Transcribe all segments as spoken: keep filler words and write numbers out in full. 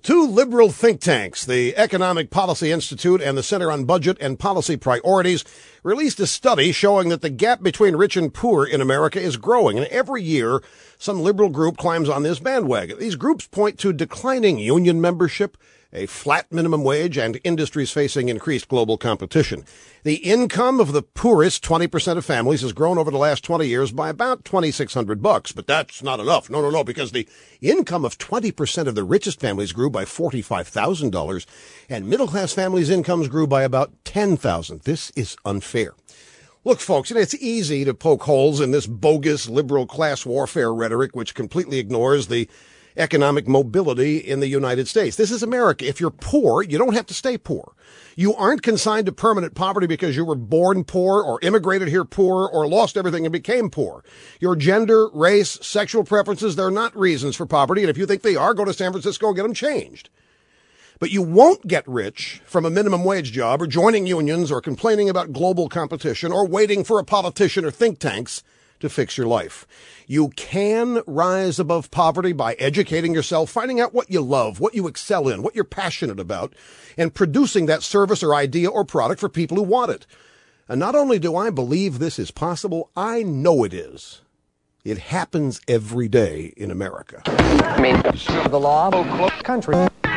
Two liberal think tanks, the Economic Policy Institute and the Center on Budget and Policy Priorities, released a study showing that the gap between rich and poor in America is growing. And every year, some liberal group climbs on this bandwagon. These groups point to declining union membership, a flat minimum wage, and industries facing increased global competition. The income of the poorest twenty percent of families has grown over the last twenty years by about twenty-six hundred bucks, but that's not enough. No, no, no, because the income of twenty percent of the richest families grew by forty-five thousand dollars, and middle-class families' incomes grew by about ten thousand dollars. This is unfair. Look, folks, you know, it's easy to poke holes in this bogus liberal class warfare rhetoric, which completely ignores the economic mobility in the United States. This is America. If you're poor, you don't have to stay poor. You aren't consigned to permanent poverty because you were born poor or immigrated here poor or lost everything and became poor. Your gender, race, sexual preferences, they're not reasons for poverty. And if you think they are, go to San Francisco and get them changed. But you won't get rich from a minimum wage job or joining unions or complaining about global competition or waiting for a politician or think tanks to fix your life. You can rise above poverty by educating yourself, finding out what you love, what you excel in, what you're passionate about, and producing that service or idea or product for people who want it. And not only do I believe this is possible, I know it is. It happens every day in America. I mean, the law of country.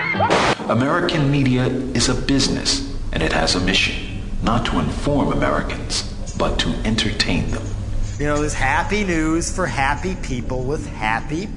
American media is a business, and it has a mission, not to inform Americans, but to entertain them. You know, there's happy news for happy people with happy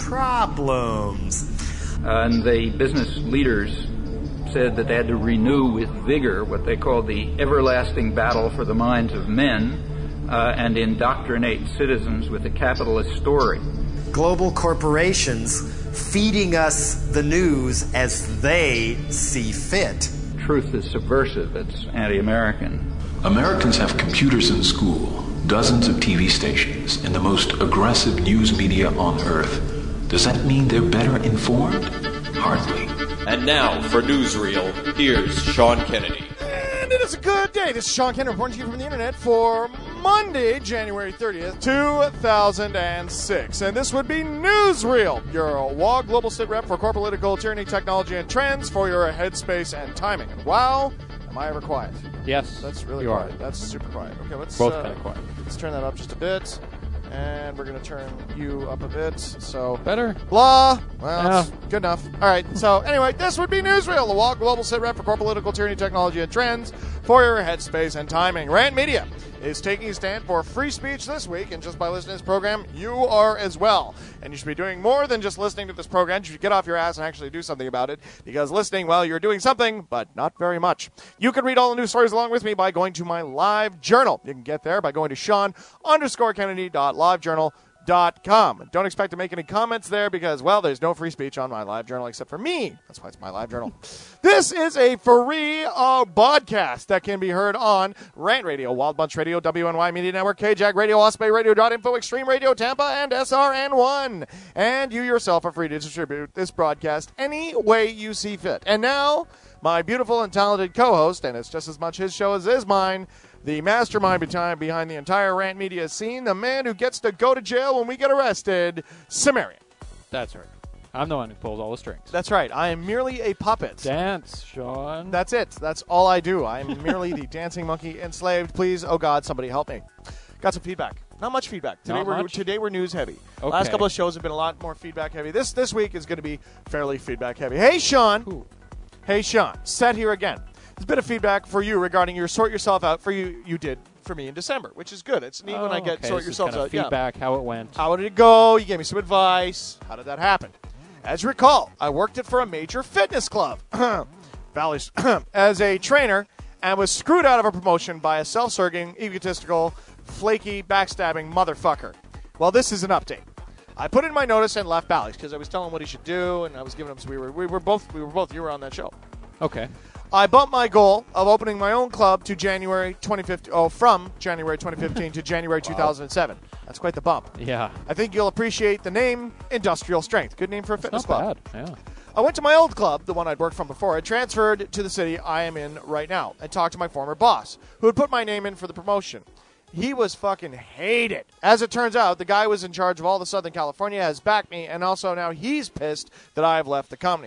problems. Uh, and the business leaders said that they had to renew with vigor what they called the everlasting battle for the minds of men uh, and indoctrinate citizens with a capitalist story. Global corporations feeding us the news as they see fit. Truth is subversive. It's anti-American. Americans have computers in school, dozens of T V stations, and the most aggressive news media on earth. Does that mean they're better informed? Hardly. And now, for Newsreel, here's Sean Kennedy. And it is a good day. This is Sean Kennedy reporting to you from the internet for Monday, January thirtieth, two thousand six. And this would be Newsreel, your W A G global sit rep for corporate political tyranny, technology, and trends for your headspace and timing. And wow, am I ever quiet? Yes, that's really you quiet. Are. That's super quiet. Okay, let's both uh, kind of quiet. Let's turn that up just a bit, and we're gonna turn you up a bit. So better. Blah. Well, yeah. Good enough. All right. So anyway, this would be Newsreel, the W A G global sit rep for corporate political tyranny, technology, and trends for your headspace and timing. Rant Media is taking a stand for free speech this week, and just by listening to this program, you are as well. And you should be doing more than just listening to this program. You should get off your ass and actually do something about it, because listening, well, you're doing something, but not very much. You can read all the news stories along with me by going to my live journal. You can get there by going to Sean underscore Kennedy dot live journal dot com. Don't expect to make any comments there because, well, there's no free speech on my live journal except for me. That's why it's my live journal. This is a free uh, podcast that can be heard on Rant Radio, Wild Bunch Radio, W N Y Media Network, K J A C Radio, Osprey Radio dot info, Extreme Radio Tampa, and S R N one. And you yourself are free to distribute this broadcast any way you see fit. And now, my beautiful and talented co-host, and it's just as much his show as it is mine, the mastermind behind the entire Rant Media scene, the man who gets to go to jail when we get arrested, Cimmerian. That's right. I'm the one who pulls all the strings. That's right. I am merely a puppet. Dance, Sean. That's it. That's all I do. I am merely the dancing monkey enslaved. Please, oh God, somebody help me. Got some feedback. Not much feedback. Today Not we're much? today we're news heavy. Okay. Last couple of shows have been a lot more feedback heavy. This this week is going to be fairly feedback heavy. Hey, Sean. Ooh. Hey, Sean. Set here again. There's a bit of feedback for you regarding your sort yourself out for you you did for me in December, which is good. It's neat oh, when I get okay. sort this yourselves is kind of out. Feedback, yeah. how it went. How did it go? You gave me some advice. How did that happen? As you recall, I worked it for a major fitness club Valley's, as a trainer and was screwed out of a promotion by a self-serving, egotistical, flaky, backstabbing motherfucker. Well, this is an update. I put in my notice and left Bally's because I was telling him what he should do, and I was giving him. So we were we were both we were both you were on that show. Okay. I bumped my goal of opening my own club to January twenty fifteen. Oh, from January twenty fifteen to January two thousand seven. That's quite the bump. Yeah. I think you'll appreciate the name Industrial Strength. Good name for a It's fitness not club. bad. Yeah. I went to my old club, the one I'd worked from before. I transferred to the city I am in right now and talked to my former boss, who had put my name in for the promotion. He was fucking hated. As it turns out, the guy who was in charge of all the Southern California has backed me, and also now he's pissed that I have left the company.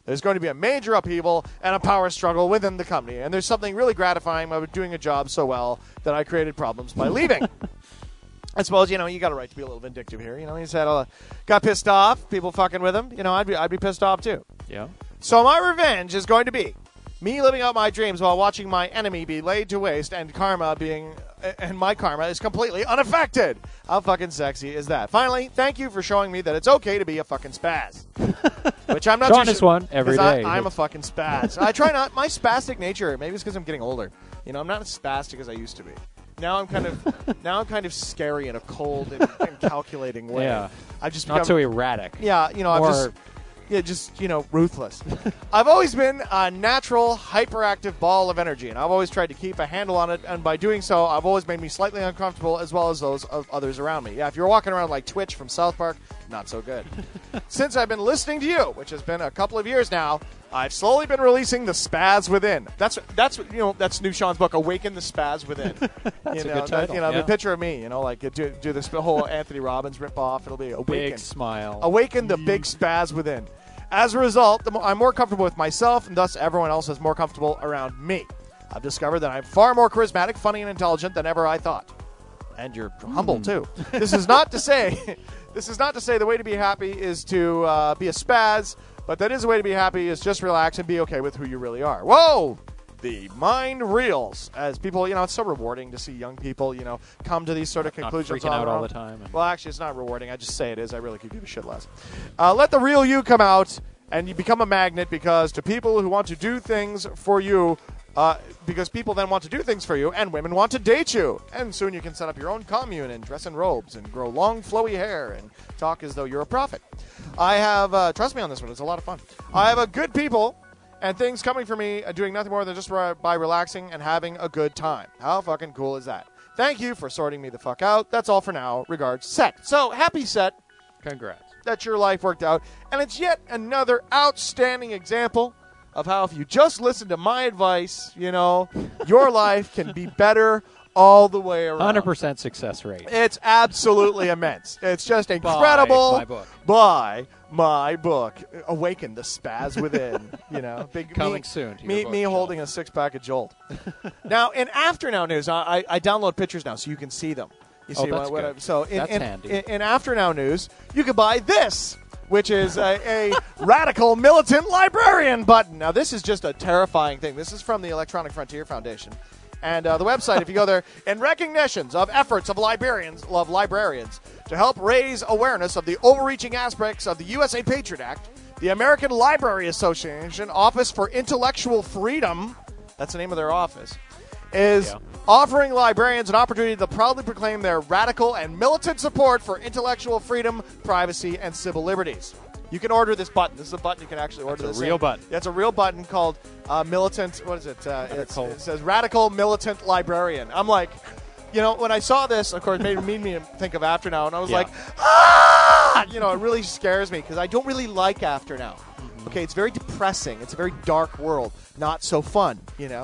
there's going to be a major upheaval and a power struggle within the company. And there's something really gratifying about doing a job so well that I created problems by leaving. I suppose, you know, you got a right to be a little vindictive here. You know, he said, uh, got pissed off, people fucking with him. You know, I'd be, I'd be pissed off too. Yeah. So my revenge is going to be me living out my dreams while watching my enemy be laid to waste and karma being, and my karma is completely unaffected. How fucking sexy is that? Finally, thank you for showing me that it's okay to be a fucking spaz. Which I'm not Sean too is sure. one every 'cause day. I, I'm a fucking spaz. I try not, my spastic nature, maybe it's because I'm getting older. You know, I'm not as spastic as I used to be. Now I'm kind of, now I'm kind of scary in a cold and, and calculating way. Yeah. I've just Not become, so erratic. yeah, you know, I've More- just, yeah, just, you know, ruthless. I've always been a natural, hyperactive ball of energy, and I've always tried to keep a handle on it, and by doing so, I've always made me slightly uncomfortable as well as those of others around me. Yeah, if you're walking around like Twitch from South Park, not so good. Since I've been listening to you, which has been a couple of years now, I've slowly been releasing the spaz within. That's that's you know that's New Sean's book, Awaken the Spaz Within. That's you a know, good title, You know, yeah. the picture of me, you know, like do do this whole Anthony Robbins rip off. It'll be Awaken. Big smile. Awaken the big spaz within. As a result, the mo- I'm more comfortable with myself, and thus everyone else is more comfortable around me. I've discovered that I'm far more charismatic, funny, and intelligent than ever I thought. And you're humble too. This is not to say, this is not to say the way to be happy is to uh, be a spaz, but that is the way to be happy is just relax and be okay with who you really are. Whoa! The mind reels as people, you know, it's so rewarding to see young people, you know, come to these sort of Not conclusions freaking on out their all own. the time. and- Well, actually, it's not rewarding. I just say it is. I really could give a shit less. Uh, let the real you come out, and you become a magnet because to people who want to do things for you, uh, because people then want to do things for you, and women want to date you. And soon you can set up your own commune and dress in robes and grow long, flowy hair and talk as though you're a prophet. I have, uh, trust me on this one, it's a lot of fun. I have a good people and things coming for me, uh, doing nothing more than just re- by relaxing and having a good time. How fucking cool is that? Thank you for sorting me the fuck out. That's all for now. Regards, Set. So, happy Set Congrats. that your life worked out. And it's yet another outstanding example of how if you just listen to my advice, you know, your life can be better all the way around. one hundred percent success rate. It's absolutely immense. It's just incredible. my book. Buy my book. Awaken the spaz within. You know, big Coming me, soon to your me, book me shelf. holding a six pack of Jolt. Now, in After Now News, I, I, I download pictures now so you can see them. You Oh, see that's what, what good. I, so in, That's in, handy. In, in After Now News, you can buy this, which is a, a radical militant librarian button. Now, this is just a terrifying thing. This is from the Electronic Frontier Foundation. And uh, the website, if you go there, in recognitions of efforts of librarians, of librarians to help raise awareness of the overreaching aspects of the U S A Patriot Act, the American Library Association Office for Intellectual Freedom, that's the name of their office, is Yeah. offering librarians an opportunity to proudly proclaim their radical and militant support for intellectual freedom, privacy, and civil liberties. You can order this button. This is a button you can actually order. That's a this real in. button. That's a real button called uh, Militant. What is it? Uh, it's, Radical. it says Radical Militant Librarian. I'm like, you know, when I saw this, of course, it made, made me think of After Now, and I was Yeah. like, ah! You know, it really scares me because I don't really like After Now. Mm-hmm. Okay, it's very depressing. It's a very dark world. Not so fun, you know.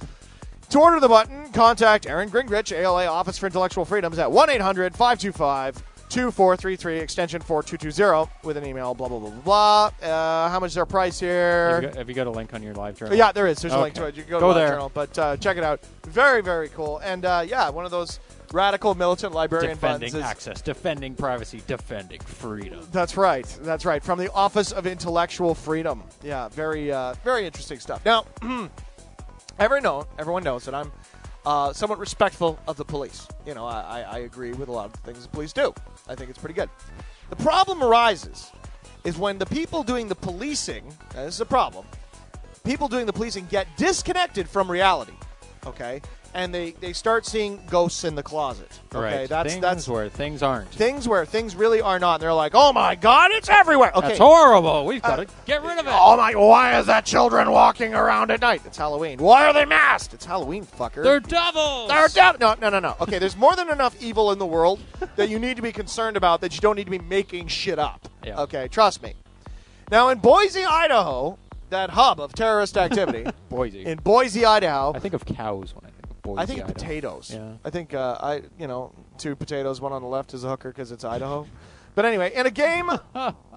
To order the button, contact Aaron Gingrich, A L A Office for Intellectual Freedoms at one eight hundred five two five two four three three, extension four two two zero, with an email, blah, blah, blah, blah, blah. Uh, how much is our price Have you, here? got, have you got a link on your live journal? Yeah, there is. There's a link Okay. to it. You can go, Go to there. Live Journal, but uh, check it out. Very, very cool. And, uh, yeah, one of those radical militant librarian Defending buttons is, access, defending privacy, defending freedom. That's right. That's right. From the Office of Intellectual Freedom. Yeah, very, uh, very interesting stuff. Now, everyone know, everyone knows that I'm uh, somewhat respectful of the police. You know, I, I, I agree with a lot of the things the police do. I think it's pretty good. The problem arises is when the people doing the policing, and this is a problem, people doing the policing get disconnected from reality, okay? And they, they start seeing ghosts in the closet. Okay, Right. that's things that's where things aren't. things where things really are not. And they're like, oh my God, it's everywhere. Okay. That's horrible. We've got Uh, to get rid of it. Oh my, why is that children walking around at night? It's Halloween. Why are they masked? It's Halloween, fucker. They're devils. They're dev- no, no, no, no. Okay, there's more than enough evil in the world that you need to be concerned about, that you don't need to be making shit up. Yeah. Okay, trust me. Now, in Boise, Idaho, that hub of terrorist activity, Boise. in Boise, Idaho, I think of cows when I think of Boise. I think of Idaho. potatoes. Yeah. I think uh, I, you know, two potatoes, one on the left is a hooker because it's Idaho. But anyway, in a game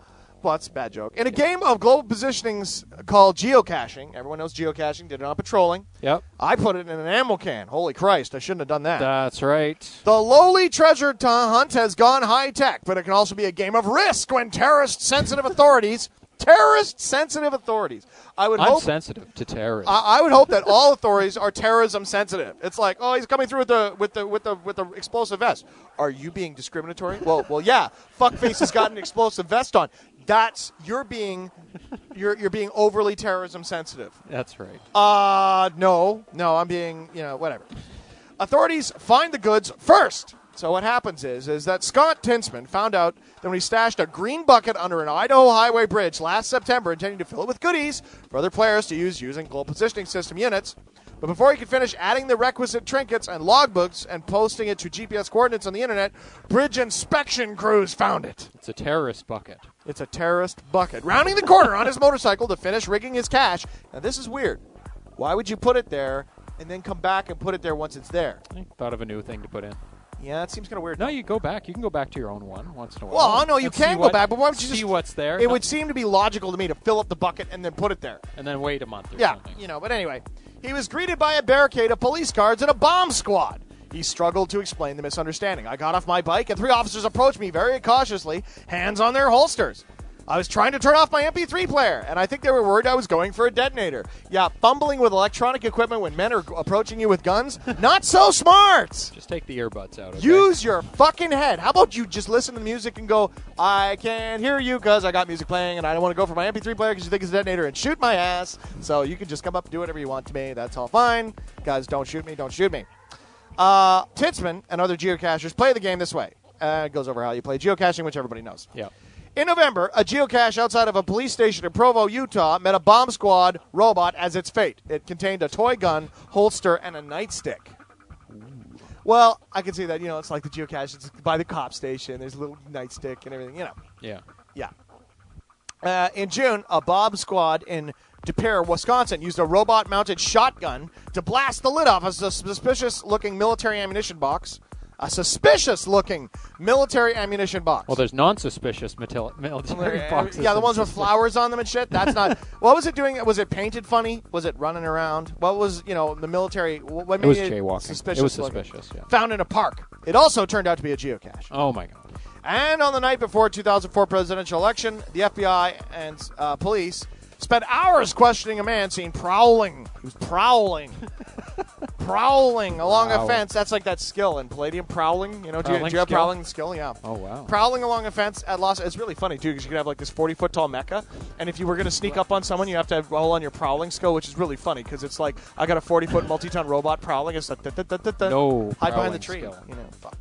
well, that's a bad joke. In a game of global positionings called geocaching, everyone knows geocaching, did it on patrolling. Yep. I put it in an ammo can. Holy Christ, I shouldn't have done that. That's right. The lowly treasure t- hunt has gone high-tech, but it can also be a game of risk when terrorist-sensitive authorities, terrorist-sensitive authorities, I would I'm hope, sensitive to terrorism. I, I would hope that all authorities are terrorism-sensitive. It's like, oh, he's coming through with the with the with the with the explosive vest. Are you being discriminatory? well, well, yeah. Fuckface has got an explosive vest on. That's you're being you're you're being overly terrorism-sensitive. That's right. Uh, no, no, I'm being, you know, whatever. Authorities find the goods first. So what happens is, is that Scott Tinsman found out that when he stashed a green bucket under an Idaho highway bridge last September, intending to fill it with goodies for other players to use using global positioning system units. But before he could finish adding the requisite trinkets and logbooks and posting it to G P S coordinates on the internet, bridge inspection crews found it. It's a terrorist bucket. It's a terrorist bucket. Rounding the corner on his motorcycle to finish rigging his cache. Now, this is weird. Why would you put it there and then come back and put it there once it's there? I thought of a new thing to put in. Yeah, it seems kind of weird. No, you go back. You can go back to your own one once in a while. Well, I know you and can see go what- back, but why would you see just what's there? It No. would seem to be logical to me to fill up the bucket and then put it there. and then wait a month or Yeah, something. you know, but anyway. He was greeted by a barricade of police guards and a bomb squad. He struggled to explain the misunderstanding. I got off my bike and three officers approached me very cautiously, hands on their holsters. I was trying to turn off my M P three player, and I think they were worried I was going for a detonator. Yeah, fumbling with electronic equipment when men are approaching you with guns? Not so smart! Just take the earbuds out. Okay? Use your fucking head. How about you just listen to the music and go, I can't hear you because I got music playing and I don't want to go for my M P three player because you think it's a detonator and shoot my ass. So you can just come up and do whatever you want to me. That's all fine. Guys, don't shoot me. Don't shoot me. Uh, Tinsman and other geocachers play the game this way. Uh, it goes over how you play geocaching, which everybody knows. Yeah. In November, a geocache outside of a police station in Provo, Utah, met a bomb squad robot as its fate. It contained a toy gun, holster, and a nightstick. Well, I can see that, you know, it's like the geocache. It's by the cop station. There's a little nightstick and everything, you know. Yeah. Yeah. Uh, in June, a bomb squad in De Pere, Wisconsin, used a robot-mounted shotgun to blast the lid off a suspicious-looking military ammunition box. A suspicious-looking military ammunition box. Well, there's non-suspicious mitil- military boxes. Yeah, the and ones with suspicious. flowers on them and shit. That's not. What was it doing? Was it painted funny? Was it running around? What was, you know, the military? What made It was it jaywalking. Suspicious It was looking? suspicious, yeah. Found in a park. It also turned out to be a geocache. Oh, my God. And on the night before two thousand four presidential election, the F B I and uh, police spent hours questioning a man seen prowling. He was prowling. prowling along a Wow. fence. That's like that skill in Palladium, prowling. You know, do you, Prowling do you have skill? prowling skill? Yeah. Oh, wow. Prowling along a fence at Los. It's really funny too because you could have like this forty-foot tall mecha, and if you were going to sneak up on someone, you have to roll on your prowling skill, which is really funny because it's like I got a forty-foot multi-ton robot prowling. It's like da, da, da, da, da. No hide behind the prowling tree. skill. You know, fuck.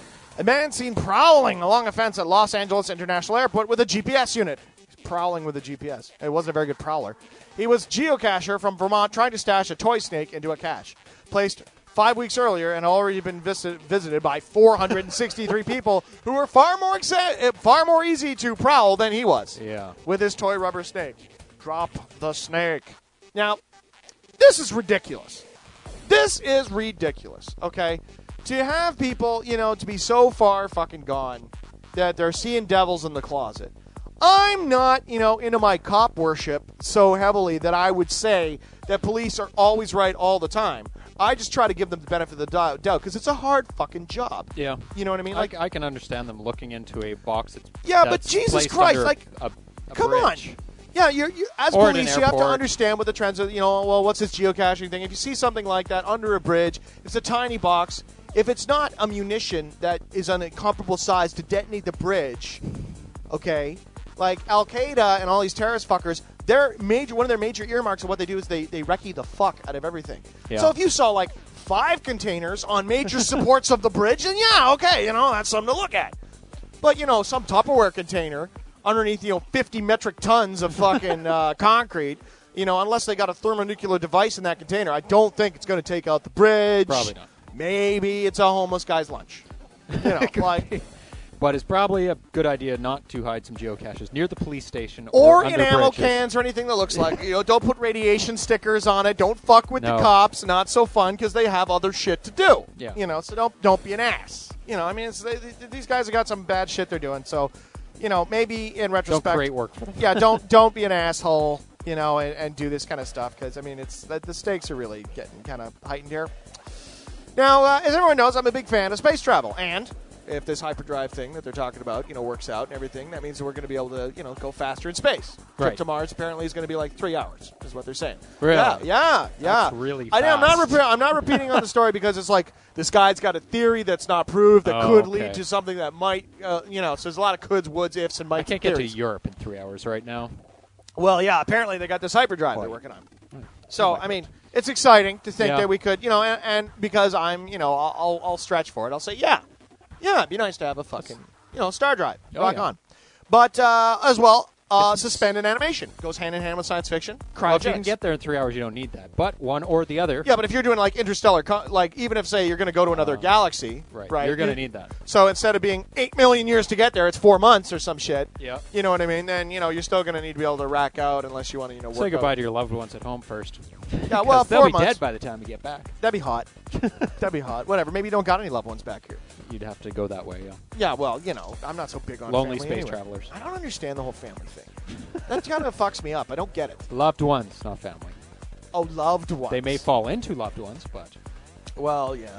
A man seen prowling along a fence at Los Angeles International Airport with a G P S unit. He's prowling with a G P S. It wasn't a very good prowler. He was geocacher from Vermont trying to stash a toy snake into a cache. Placed five weeks earlier and already been visit, visited by four hundred sixty-three people who were far more exa- far more easy to prowl than he was. Yeah. With his toy rubber snake. Drop the snake. Now, this is ridiculous. This is ridiculous, okay? To have people, you know, to be so far fucking gone that they're seeing devils in the closet. I'm not, you know, into my cop worship so heavily that I would say that police are always right all the time. I just try to give them the benefit of the doubt because it's a hard fucking job. Yeah. You know what I mean? I, Like, I can understand them looking into a box that's Yeah, but that's Jesus placed Christ, under like, a, a come bridge. on. Yeah, you're, you as Or in police, an you have to airport. understand what the trends are. You know, well, what's this geocaching thing? If you see something like that under a bridge, it's a tiny box. If it's not a munition that is on a comparable size to detonate the bridge, okay, like Al Qaeda and all these terrorist fuckers, their major one of their major earmarks of what they do is they they recce the fuck out of everything. Yeah. So if you saw like five containers on major supports of the bridge, then yeah, okay, you know that's something to look at. But you know, some Tupperware container underneath, you know, fifty metric tons of fucking uh, concrete. You know, unless they got a thermonuclear device in that container, I don't think it's going to take out the bridge. Probably not. Maybe it's a homeless guy's lunch. You know, like, But it's probably a good idea not to hide some geocaches near the police station or, or in under ammo bridges. cans or anything that looks like. You know, don't put radiation stickers on it. Don't fuck with No. the cops. Not so fun because they have other shit to do. Yeah. You know, so don't don't be an ass. You know, I mean, it's, they, they, these guys have got some bad shit they're doing. So, you know, maybe in retrospect, Don't create work for them. yeah, don't don't be an asshole, you know, and, and do this kind of stuff because I mean, it's the, the stakes are really getting kind of heightened here. Now, uh, as everyone knows, I'm a big fan of space travel, and if this hyperdrive thing that they're talking about, you know, works out and everything, that means that we're going to be able to, you know, go faster in space. Trip Right. to Mars apparently is going to be like three hours, is what they're saying. Really? Yeah, yeah, yeah. That's really I, I'm not. fast. Repe- I'm not repeating on the story because it's like this guy's got a theory that's not proved that Oh, could okay. lead to something that might, uh, you know. So there's a lot of coulds, woulds, ifs, and mights. I can't and get to theories. Europe in three hours right now. Well, yeah. Apparently they got this hyperdrive they're Quite. working on. So I mean, it's exciting to think Yeah. that we could, you know, and, and because I'm, you know, I'll, I'll I'll stretch for it. I'll say, yeah, yeah, it'd be nice to have a fucking, you know, star drive. Oh, Rock yeah. on. But uh, as well, uh, suspended animation goes hand in hand with science fiction. Well, if you can Cryogenics. get there in three hours, you don't need that. But one or the other. Yeah, but if you're doing like interstellar, co- like even if say you're going to go to another galaxy, Right. right? You're going to you- need that. So instead of being eight million years to get there, it's four months or some shit. Yeah. You know what I mean? Then you know you're still going to need to be able to rack out unless you want to, you know, work Say goodbye out. to your loved ones at home first. Yeah, well, 'Cause they'll four be months. dead by the time you get back. That'd be hot. That'd be hot. Whatever. Maybe you don't got any loved ones back here. You'd have to go that way, yeah. Yeah, well, you know, I'm not so big on Lonely family space anyway. travelers. I don't understand the whole family thing. That kind of fucks me up. I don't get it. Loved ones, not family. Oh, loved ones. They may fall into loved ones, but Well, yeah.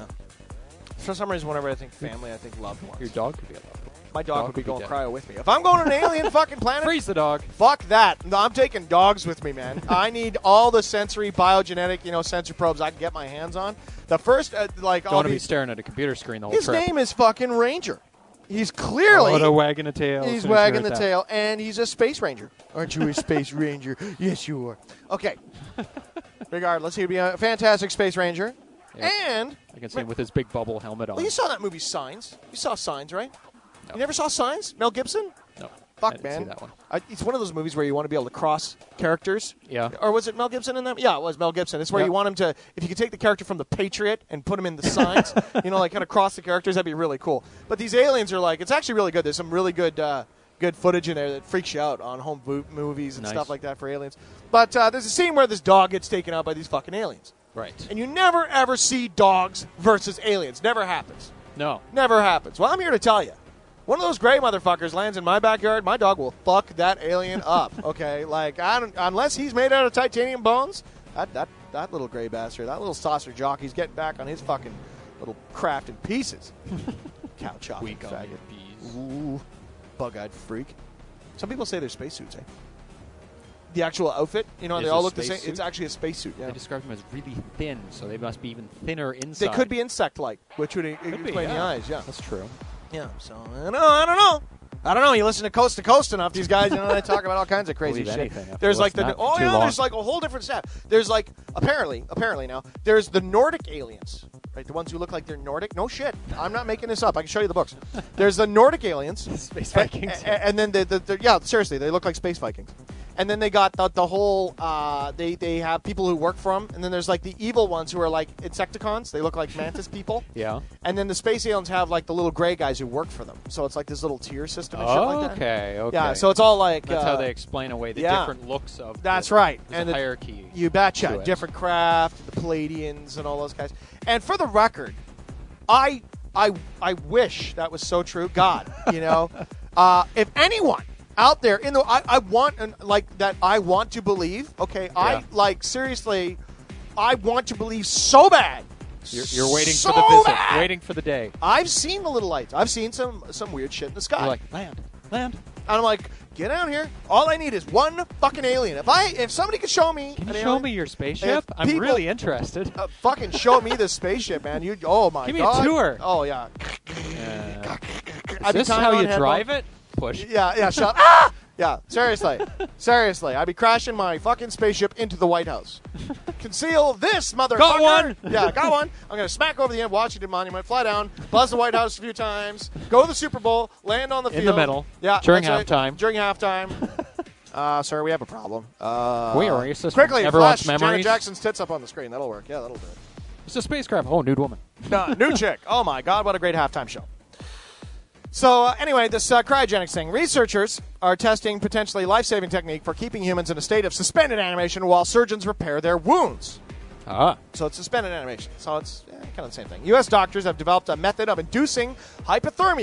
For some reason, whenever I think family, I think loved ones. your dog could be a loved one. My dog, dog would be could be going dead. cryo with me. If I'm going to an alien fucking planet, Freeze the dog. fuck that. No, I'm taking dogs with me, man. I need all the sensory, biogenetic, you know, sensor probes I can get my hands on. The first, uh, like, Don't all want to be these, staring at a computer screen the whole his trip. name is fucking Ranger. He's clearly Oh, the wagging a tail. as he's soon as you wagging heard the that. tail, and he's a space ranger. Aren't you a space ranger? Yes, you are. Okay. Regardless, he'd be a fantastic space ranger. Yep. And I can see him with his big bubble helmet on. well, you saw that movie Signs. You saw Signs, right? No. You never saw Signs? Mel Gibson? No. Fuck, I didn't man. see that one. I, it's one of those movies where you want to be able to cross characters. Yeah. Or was it Mel Gibson in that? Yeah, it was Mel Gibson. It's where Yep. you want him to, if you could take the character from The Patriot and put him in the Signs, you know, like kind of cross the characters, that'd be really cool. But these aliens are like, it's actually really good. There's some really good uh, good footage in there that freaks you out on home vo- movies and Nice. stuff like that for aliens. But uh, there's a scene where this dog gets taken out by these fucking aliens. Right. And you never, ever see dogs versus aliens. Never happens. No. Never happens. Well, I'm here to tell you. One of those gray motherfuckers lands in my backyard, my dog will fuck that alien up, okay? Like, I don't, unless he's made out of titanium bones, that, that, that little gray bastard, that little saucer jockey's getting back on his fucking little craft in pieces. Cow chopping Weak on faggot. your bees. Ooh, bug-eyed freak. Some people say they're spacesuits, eh? The actual outfit, you know, Is they it all a look the same. spacesuit? It's actually a spacesuit, yeah. They describe them as really thin, so they must be even thinner They inside. could be insect-like, which would e- Could be, explain the yeah. eyes, yeah. That's true. Yeah, so I don't know. I don't know. I don't know. You listen to Coast to Coast enough, these guys, you know, they talk about all kinds of crazy Believe shit. anything after There's like the listening to oh that yeah, too there's long. like a whole different stuff. There's like apparently, apparently now there's the Nordic aliens, right? The ones who look like they're Nordic. No shit, I'm not making this up. I can show you the books. There's the Nordic aliens, Space A- Vikings. a- and then the, the, the yeah, seriously, they look like space Vikings. And then they got the, the whole, uh, they, they have people who work for them. And then there's like the evil ones who are like Insecticons. They look like mantis people. Yeah. And then the space aliens have like the little gray guys who work for them. So it's like this little tier system and shit Oh, like that. okay, okay. Yeah, so it's all like. That's uh, how they explain away the yeah. different looks of. That's the, right. There's And a the- hierarchy. You betcha. to it. Different craft, the Palladians, and all those guys. And for the record, I I I wish that was so true. God, you know, uh, if anyone out there in the, I, I want and like that. I want to believe. Okay, Yeah. I like seriously. I want to believe so bad. You're, you're waiting so for the visit, bad. waiting for the day. I've seen the little lights. I've seen some some weird shit in the sky. You're like, land, land. And I'm like, get down here. All I need is one fucking alien. If I, if somebody could show me, Can an you show alien, me your spaceship? I'm people- really interested. uh, fucking show me the spaceship, man. You, oh my Give me a god. tour. Oh yeah. Uh, I'd is be this tying how on you headphones. drive it? Push. Yeah, yeah. Shut. Ah! Yeah. Seriously, seriously. I'd be crashing my fucking spaceship into the White House. Conceal this, motherfucker. Got one. Yeah, got one. I'm gonna smack over the end Washington Monument, fly down, buzz the White House a few times, go to the Super Bowl, land on the In field. the middle. Yeah. During that's right. halftime. During halftime. Uh, sir, we have a problem. Uh, We erase this quickly. from everyone's Flash Janet memories. Jackson's tits up on the screen. That'll work. Yeah, that'll do it. It's a spacecraft. Oh, nude woman. No, new chick. Oh my God, what a great halftime show. So uh, anyway, this uh, cryogenics thing. Researchers are testing potentially life-saving technique for keeping humans in a state of suspended animation while surgeons repair their wounds. Ah. So it's suspended animation. So it's eh, kind of the same thing. U S doctors have developed a method of inducing hypothermia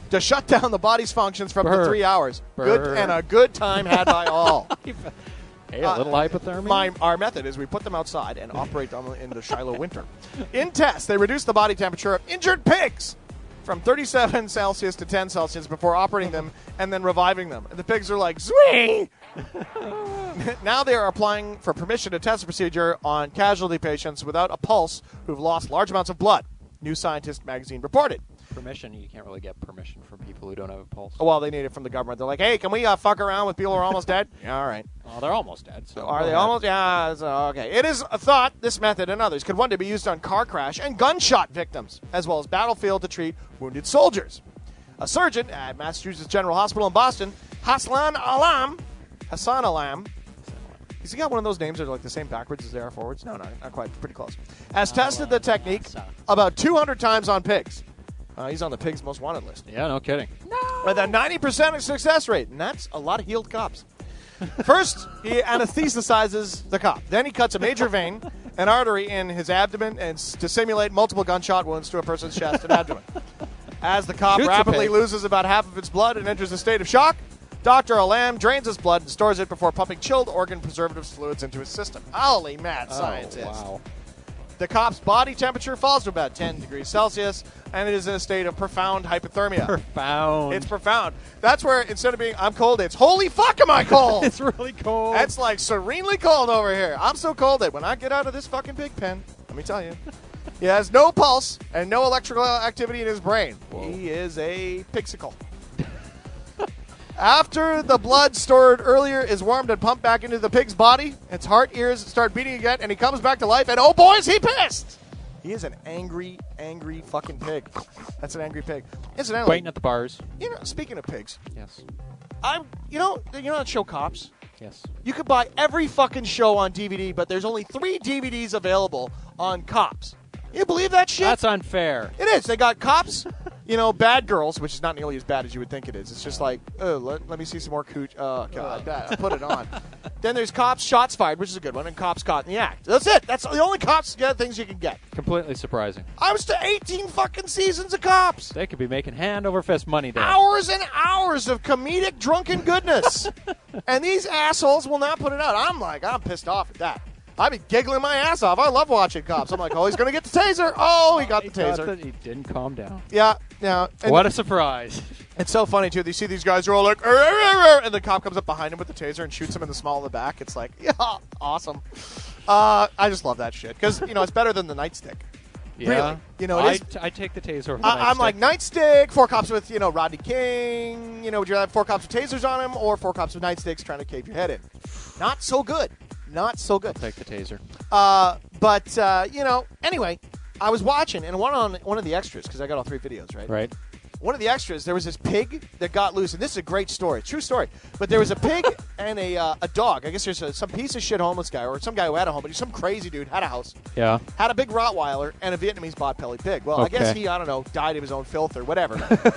to shut down the body's functions for up to Burr. three hours. Good Burr. and a good time had by all. Hey, a little Uh, hypothermia? My, our method is we put them outside and operate them in the Shiloh winter. In tests, they reduce the body temperature of injured pigs from thirty-seven Celsius to ten Celsius before operating them and then reviving them. And the pigs are like, sweet! Now they are applying for permission to test the procedure on casualty patients without a pulse who've lost large amounts of blood, New Scientist magazine reported. Permission, you can't really get permission from people who don't have a pulse. Well, they need it from the government. They're like, hey, can we uh, fuck around with people who are almost dead? Yeah, all right. Oh, they're almost dead. So Are go they ahead. almost? Yeah, so, okay. It is a thought, this method and others could one day be used on car crash and gunshot victims, as well as battlefield to treat wounded soldiers. A surgeon at Massachusetts General Hospital in Boston, Hassan Alam, Hassan Alam, has he got one of those names that are like the same backwards as they are forwards? No, no, not quite. Pretty close. Has tested the technique about two hundred times on pigs. Uh, he's on the pigs' most wanted list. Yeah, no kidding. With a ninety percent success rate, and that's a lot of healed cops. First, he anesthetizes the cop. Then he cuts a major vein, an artery in his abdomen, and s- to simulate multiple gunshot wounds to a person's chest and abdomen. As the cop Shoots a rapidly pig. loses about half of its blood and enters a state of shock, Doctor Alam drains his blood and stores it before pumping chilled organ preservative fluids into his system. Holy mad scientist. Oh, wow. The cop's body temperature falls to about ten degrees Celsius, and it is in a state of profound hypothermia. Profound. It's profound. That's where instead of being I'm cold, it's holy fuck am I cold. It's really cold. That's like serenely cold over here. I'm so cold that when I get out of this fucking pig pen, let me tell you, he has no pulse and no electrical activity in his brain. Whoa. He is a pixicle. After the blood stored earlier is warmed and pumped back into the pig's body, its heart, ears start beating again, and he comes back to life, and oh boy, is he pissed! He is an angry, angry fucking pig. That's an angry pig. Incidentally, Waiting at the bars. you know, speaking of pigs, Yes. I'm, you know, you know that show Cops? Yes. You could buy every fucking show on D V D, but there's only three D V Ds available on Cops. You believe that shit? That's unfair. It is. They got Cops, you know, Bad Girls, which is not nearly as bad as you would think it is. It's just like, oh, let, let me see some more cooch. Oh, God, that, put it on. Then there's Cops, Shots Fired, which is a good one, and Cops Caught in the Act. That's it. That's the only Cops get things you can get. Completely surprising. I was to eighteen fucking seasons of Cops. They could be making hand over fist money there. Hours and hours of comedic drunken goodness. And these assholes will not put it out. I'm like, I'm pissed off at that. I've been giggling my ass off. I love watching Cops. I'm like, oh, he's going to get the taser. Oh, he got the He got taser. the- he didn't calm down. Yeah, yeah. And What a surprise. it's so funny, too. You see these guys are all like, "Arr, arr, arr," and the cop comes up behind him with the taser and shoots him in the small of the back. It's like, yeah, awesome. Uh, I just love that shit because, you know, it's better than the nightstick. Yeah. Really? You know, it I, is- t- I take the taser over the I, I'm nightstick. like, nightstick, four cops with, you know, Rodney King. You know, would you have four cops with tasers on him or four cops with nightsticks trying to cave your head in? Not so good. Not so good. Take the taser. Uh, but, uh, you know, anyway, I was watching, and one on one of the extras, because I got all three videos, right? Right. One of the extras, there was this pig that got loose, and this is a great story, true story. But there was a pig and a uh, a dog. I guess there's a, some piece of shit homeless guy, or some guy who had a home, but he's some crazy dude, had a house, Yeah. had a big Rottweiler, and a Vietnamese pot-bellied pig. Well, I guess Okay. he, I don't know, died of his own filth or whatever.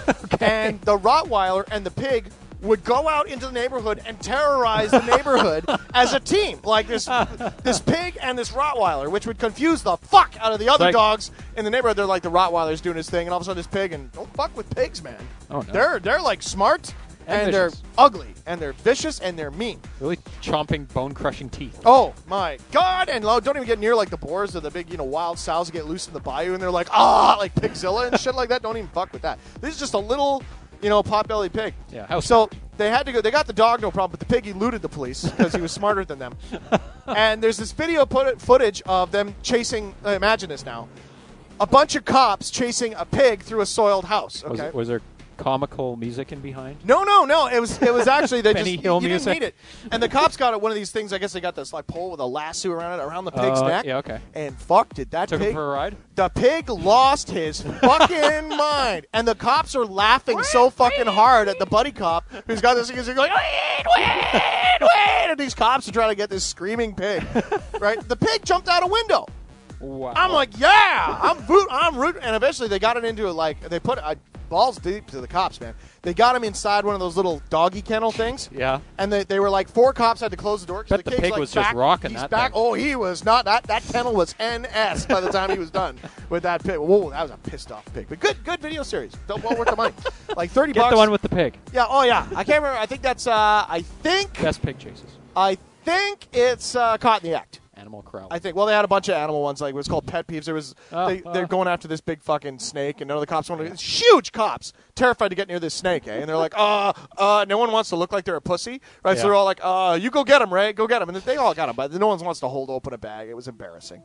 And the Rottweiler and the pig would go out into the neighborhood and terrorize the neighborhood as a team. Like this this pig and this Rottweiler, which would confuse the fuck out of the other Like- dogs in the neighborhood. They're like, the Rottweiler's doing his thing, and all of a sudden this pig, and don't fuck with pigs, man. Oh, no. They're, they're like smart, and, And they're vicious. ugly, and they're vicious, and they're mean. Really chomping, bone-crushing teeth. Oh my God! And lo, don't even get near like the boars or the big, you know, wild sows that get loose in the bayou, and they're like, ah, like Pigzilla and shit like that. Don't even fuck with that. This is just a little, you know, pot-bellied pig. Yeah, how So they had to go. They got the dog, no problem, but the pig eluded the police because he was smarter than them. And there's this video put footage of them chasing. Uh, imagine this now: a bunch of cops chasing a pig through a soiled house. Was, Okay. was there comical music in behind? No, no, no. It was it was actually they Benny just Hill you didn't music. need it. And the cops got it one of these things. I guess they got this like pole with a lasso around it around the pig's Uh, neck. yeah, okay. And fuck, did that Took pig? him for a ride? The pig lost his fucking mind, and the cops are laughing so fucking hard at the buddy cop who's got this thing. He's going, wait, wait, wait, and these cops are trying to get this screaming pig. Right? The pig jumped out a window. Wow. I'm like, yeah, I'm root, I'm root, and eventually they got it into a, like they put. I balls deep to the cops, man. They got him inside one of those little doggy kennel things. Yeah. And they, they were like, four cops had to close the door. Bet the, the kid's pig like was just back, rocking he's that back. thing. Oh, he was not. That that kennel was N S by the time he was done with that pig. Whoa, that was a pissed off pig. But good good video series. Well worth the money. Like thirty Get bucks. the one with the pig. Yeah, oh yeah. I can't remember. I think that's, uh, I think, Best pig chases. I think it's uh, Caught in the Act. Animal Corral. I think. Well, they had a bunch of animal ones. Like it was called Pet Peeves. There was Oh, they, uh. they're going after this big fucking snake, and none of the cops want to. It's huge cops, terrified to get near this snake, eh? And they're like, uh, uh, no one wants to look like they're a pussy, right? Yeah. So they're all like, uh, you go get him, Ray, go get him, and they all got him, but no one wants to hold open a bag. It was embarrassing.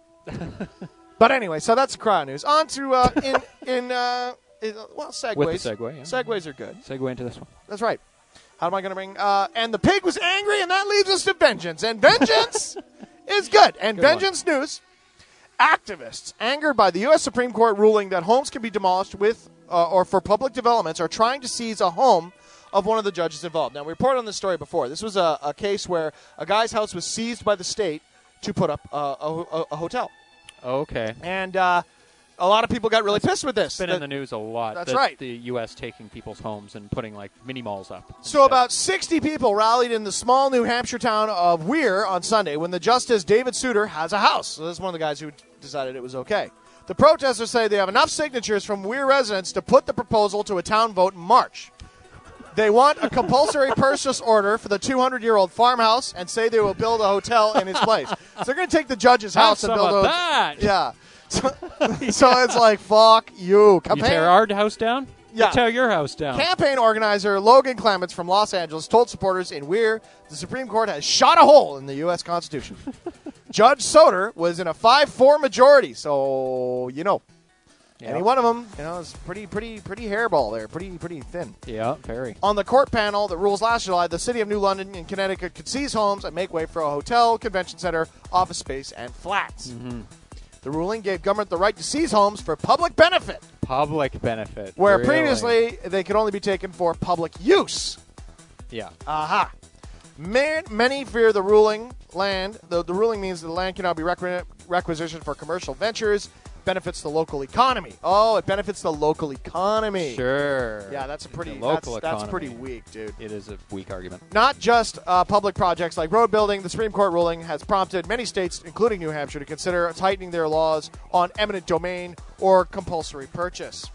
But anyway, so that's the cryo news. On to uh, in in uh, in, well, segues. With the segue, yeah. Segues are good. Segue into this one. That's right. How am I going to bring? Uh, and the pig was angry, and that leads us to vengeance. And vengeance is good. And Good vengeance news: activists angered by the U S Supreme Court ruling that homes can be demolished with uh, or for public developments are trying to seize a home of one of the judges involved. Now, we reported on this story before. This was a, a case where a guy's house was seized by the state to put up uh, a, a, a hotel. Okay. And uh, a lot of people got really pissed with this. It's been That- in the news a lot. That's that right. The U S taking people's homes and putting like mini malls up. So about sixty people rallied in the small New Hampshire town of Weir on Sunday when the Justice David Souter has a house. So this is one of the guys who decided it was okay. The protesters say they have enough signatures from Weir residents to put the proposal to a town vote in March. They want a compulsory purchase order for the two hundred year old farmhouse and say they will build a hotel in its place. So they're going to take the judge's Have house and some build of a that. Yeah. So, so it's like, fuck you. You Campaign- tear our house down? Yeah. You tear your house down. Campaign organizer Logan Clements from Los Angeles told supporters in Weir the Supreme Court has shot a hole in the U S Constitution. Judge Soter was in a five four majority, so, you know, Yeah. any one of them, you know, is pretty, pretty, pretty hairball there, pretty, pretty thin. Yeah, very. On the court panel that rules last July, the city of New London in Connecticut could seize homes and make way for a hotel, convention center, office space, and flats. Mm-hmm. The ruling gave government the right to seize homes for public benefit, Public benefit. where Really? previously they could only be taken for public use. Yeah. Aha. Man, many fear the ruling land. The, the ruling means the land cannot be requi- requisitioned for commercial ventures. Benefits the local economy. Oh, it benefits the local economy. Sure. Yeah, that's a pretty The local that's, that's economy. pretty weak, dude. It is a weak argument. Not just uh, public projects like road building. The Supreme Court ruling has prompted many states, including New Hampshire, to consider tightening their laws on eminent domain or compulsory purchase.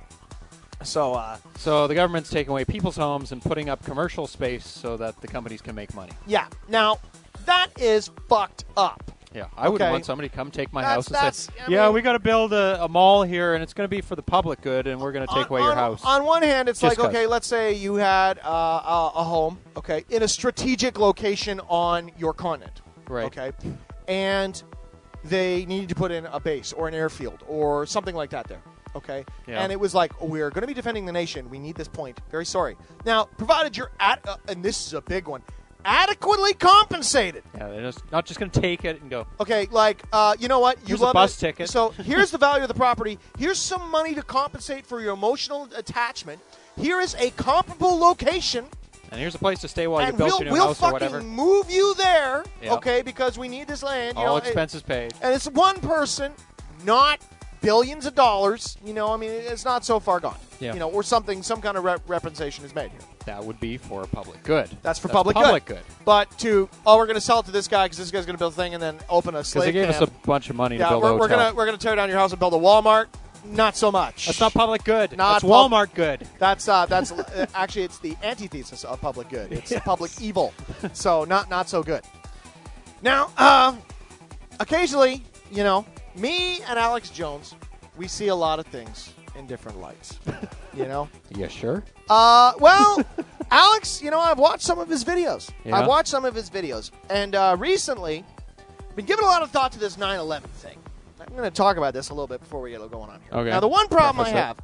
So, uh, So the government's taking away people's homes and putting up commercial space so that the companies can make money. yeah. Now, that is fucked up. Yeah, I wouldn't Okay. want somebody to come take my That's- house and that's- say, I yeah, mean- we got to build a, a mall here, and it's going to be for the public good, and we're going to take on, away your on- house. On one hand, it's Just like, 'cause. okay, let's say you had uh, a, a home, okay, in a strategic location on your continent. Right. Okay. And they needed to put in a base or an airfield or something like that there. Okay. Yeah. And it was like, we're going to be defending the nation. We need this point. Very sorry. Now, provided you're at, uh, and this is a big one, adequately compensated. Yeah, they're just not just going to take it and go. Okay, like, uh, you know what? You Here's a love bus it. ticket. So here's the value of the property. Here's some money to compensate for your emotional attachment. Here is a comparable location. And here's a place to stay while you And build we'll, your new we'll house or fucking whatever. move you there, Yep. okay, because we need this land. You All know, it- expenses paid. and it's one person, not billions of dollars. You know, I mean, it's not so far gone. Yeah. You know, or something, some kind of rep- representation is made here. That would be for public good. That's for public, public good. good. But to, oh, we're going to sell it to this guy because this guy's going to build a thing and then open a Because slave they gave camp. us a bunch of money yeah, to build we're, a we're hotel. gonna we're gonna tear down your house and build a Walmart. Not so much. That's not public good. Not That's pub- Walmart good. That's uh, that's uh, actually it's the antithesis of public good. It's public evil. So not not so good. Now, uh, occasionally, you know, me and Alex Jones, we see a lot of things in different lights. You know. Yeah, sure. Uh, well, Alex, you know, I've watched some of his videos. Yeah. I've watched some of his videos, and uh, recently, been giving a lot of thought to this nine eleven thing. I'm going to talk about this a little bit before we get going on here. Okay. Now, the one problem I Preface it. have,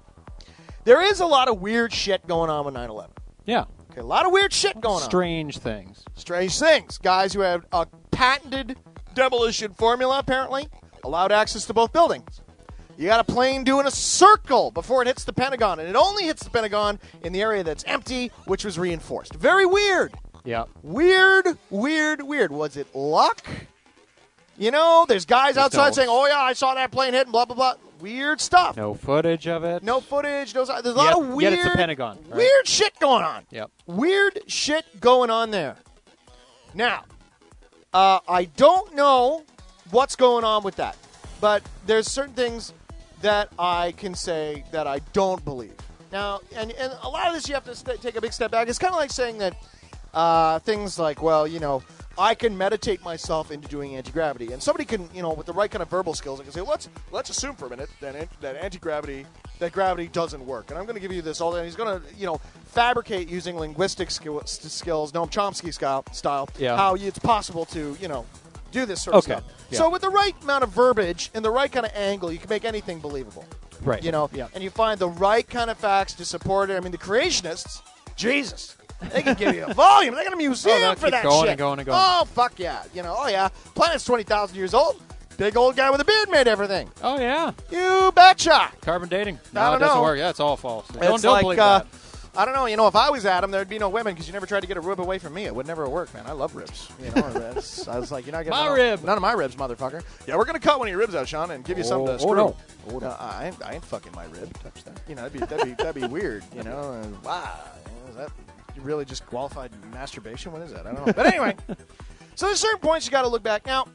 there is a lot of weird shit going on with nine eleven. Yeah. Okay, a lot of weird shit going on. Strange things. Strange things. Guys who have a patented demolition formula, apparently, allowed access to both buildings. You got a plane doing a circle before it hits the Pentagon, and it only hits the Pentagon in the area that's empty, which was reinforced. Very weird. Yeah. Weird, weird, weird. Was it luck? You know, there's guys There's outside no- saying, oh, yeah, I saw that plane hit and blah, blah, blah. Weird stuff. No footage of it. No footage. No, there's a Yet- lot of weird. yet it's the Pentagon, right? Weird shit going on. Yep. Weird shit going on there. Now, uh, I don't know what's going on with that, but there's certain things that I can say that I don't believe. Now, and, and a lot of this you have to st- take a big step back. It's kind of like saying that uh, things like, well, you know, I can meditate myself into doing anti-gravity. And somebody can, you know, with the right kind of verbal skills, I can say, let's let's assume for a minute that, an- that anti-gravity, that gravity doesn't work. And I'm going to give you this all day. And he's going to, you know, fabricate using linguistic skill, st- skills, Noam Chomsky style, style Yeah. how it's possible to, you know, do this sort of Okay. stuff. Yeah. So with the right amount of verbiage and the right kind of angle, you can make anything believable. Right. You know, Yeah. and you find the right kind of facts to support it. I mean, the creationists, Jesus, they can give you a volume. They got a museum Oh, they'll for keep that going shit. and going and going. Oh, fuck yeah. You know, oh, yeah. Planet's twenty thousand years old. Big old guy with a beard made everything. Oh, yeah. You betcha. Carbon dating. No, I don't it doesn't know. work. Yeah, it's all false. Don't, It's don't like, believe uh, that. I don't know. You know, if I was Adam, there'd be no women because you never tried to get a rib away from me. It would never work, man. I love ribs. You know, that's, I was like, you're not getting My none, rib. None of my ribs, motherfucker. Yeah, we're gonna cut one of your ribs out, Sean, and give you something to Oh, screw. oh, no. Oh, no. I, ain't, I ain't fucking my rib. Touch that. You know, that'd be that'd be that'd be weird. You know, uh, wow. Is that really just qualified masturbation? What is that? I don't know. But anyway, so there's certain points you got to look back now.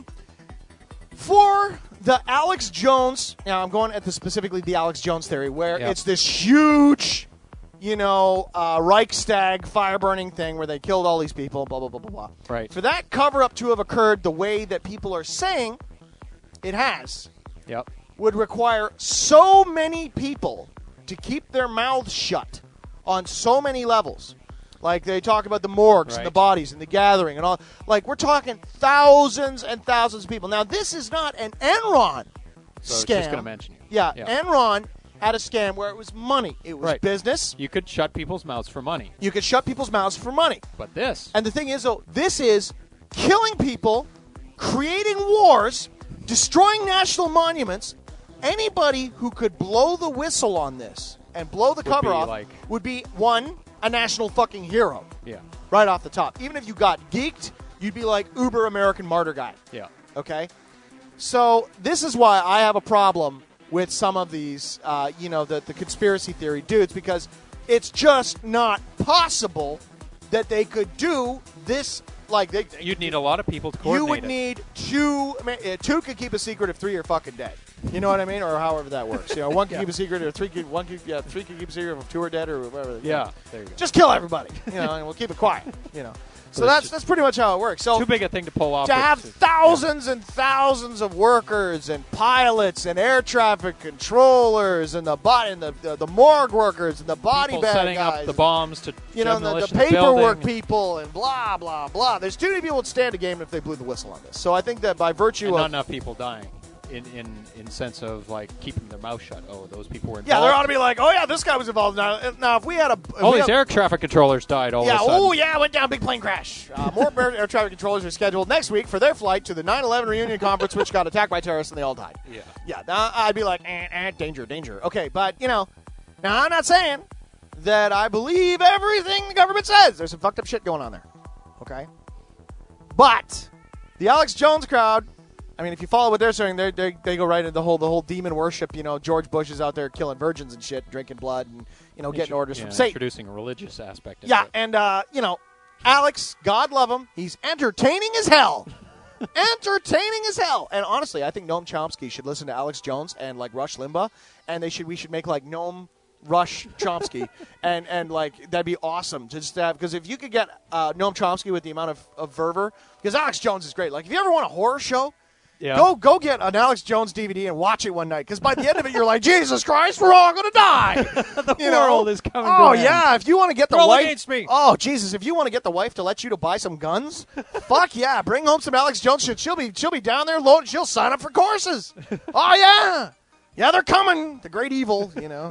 For the Alex Jones, now I'm going at the specifically the Alex Jones theory, where Yeah. it's this huge, you know, uh, Reichstag fire burning thing where they killed all these people, blah, blah, blah, blah, blah. Right. For that cover up to have occurred the way that people are saying it has, Yep. would require so many people to keep their mouths shut on so many levels. Like they talk about the morgues Right. and the bodies and the gathering and all. Like we're talking thousands and thousands of people. Now this is not an Enron So I was scam. just going to mention you. Yeah, Yeah. Enron had a scam where it was money. It was Right. business. You could shut people's mouths for money. You could shut people's mouths for money. But this, And the thing is, though, this is killing people, creating wars, destroying national monuments. Anybody who could blow the whistle on this and blow the Would cover be off like- would be, one, a national fucking hero. yeah, Right off the top. Even if you got geeked, you'd be like uber American martyr guy. yeah. Okay? So this is why I have a problem with some of these, uh, you know, the, the conspiracy theory dudes, because it's just not possible that they could do this. Like they, You'd need a lot of people to you coordinate would it. need two. I mean, uh, two could keep a secret if three are fucking dead. You know what I mean, or however that works. You know, one can Yeah. keep a secret, or three can one can yeah, three can keep a secret if two are dead, or whatever. Yeah, there you go. Just kill everybody. You know, and we'll keep it quiet. You know, so So it's that's just that's pretty much how it works. So Too big a thing to pull off. to with- have thousands and thousands of workers and pilots and air traffic controllers and the body and the, the the morgue workers and the body people bag setting guys, up the bombs to you know, the, the demolition paperwork building, people and blah blah blah. There's too many people would stand a game if they blew the whistle on this. So I think that by virtue and of not enough people dying. In, in in sense of like keeping their mouth shut. Oh, those people were involved. yeah, there ought to be like, oh yeah, this guy was involved. Now, now if we had a if All we these had- air traffic controllers died all yeah, of a sudden. oh yeah, went down big plane crash. Uh, more air, air traffic controllers are scheduled next week for their flight to the nine eleven reunion conference, which got attacked by terrorists and they all died. Yeah. Yeah, now I'd be like, eh, eh, danger, danger. Okay, but, you know, now I'm not saying that I believe everything the government says. There's some fucked up shit going on there. Okay? But the Alex Jones crowd, I mean, if you follow what they're saying, they they they go right into the whole the whole demon worship. You know, George Bush is out there killing virgins and shit, drinking blood, and you know, getting orders Yeah, from Satan. introducing a religious aspect. into Yeah, it. and uh, you know, Alex, God love him, he's entertaining as hell. Entertaining as hell. And honestly, I think Noam Chomsky should listen to Alex Jones and like Rush Limbaugh, and they should we should make like Noam Rush Chomsky, and and like that'd be awesome to just have, because if you could get uh, Noam Chomsky with the amount of, of fervor, because Alex Jones is great. Like if you ever want a horror show, Yeah. go go get an Alex Jones D V D and watch it one night, because by the end of it you're like, Jesus Christ, we're all gonna die. the You know? world is coming Oh to an yeah, if you want to get the Throw wife against me. Oh Jesus, if you want to get the wife to let you to buy some guns, fuck yeah, bring home some Alex Jones shit. She'll be she'll be down there loading. She'll sign up for courses. Oh yeah, yeah, they're coming. The great evil, you know,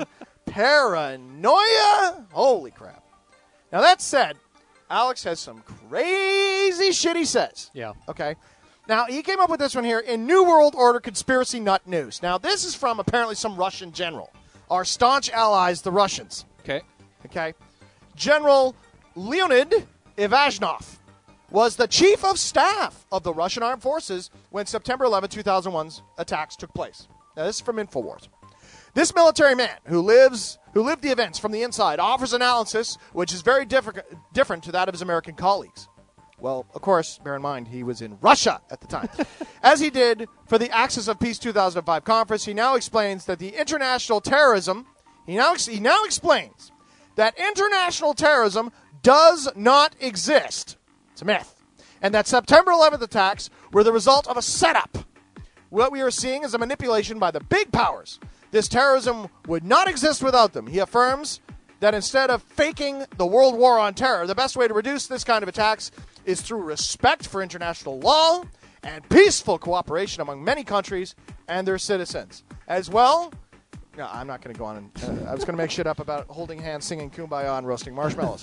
paranoia. Holy crap! Now that said, Alex has some crazy shit he says. Yeah. Okay. Now, he came up with this one here in New World Order Conspiracy Nut News. Now, this is from apparently some Russian general, our staunch allies, the Russians. Okay. Okay. General Leonid Ivashnov was the chief of staff of the Russian armed forces when September eleventh, two thousand one's attacks took place. Now, this is from InfoWars. This military man who lives who lived the events from the inside offers analysis which is very different different to that of his American colleagues. Well, of course, bear in mind, he was in Russia at the time. As he did for the Axis of Peace two thousand five conference, he now explains that the international terrorism, he now, he now explains that international terrorism does not exist. It's a myth. And that September eleventh attacks were the result of a setup. What we are seeing is a manipulation by the big powers. This terrorism would not exist without them. He affirms that instead of faking the World War on Terror, the best way to reduce this kind of attacks is through respect for international law and peaceful cooperation among many countries and their citizens. As well, no, I'm not going to go on. And, uh, I was going to make shit up about holding hands, singing Kumbaya, and roasting marshmallows.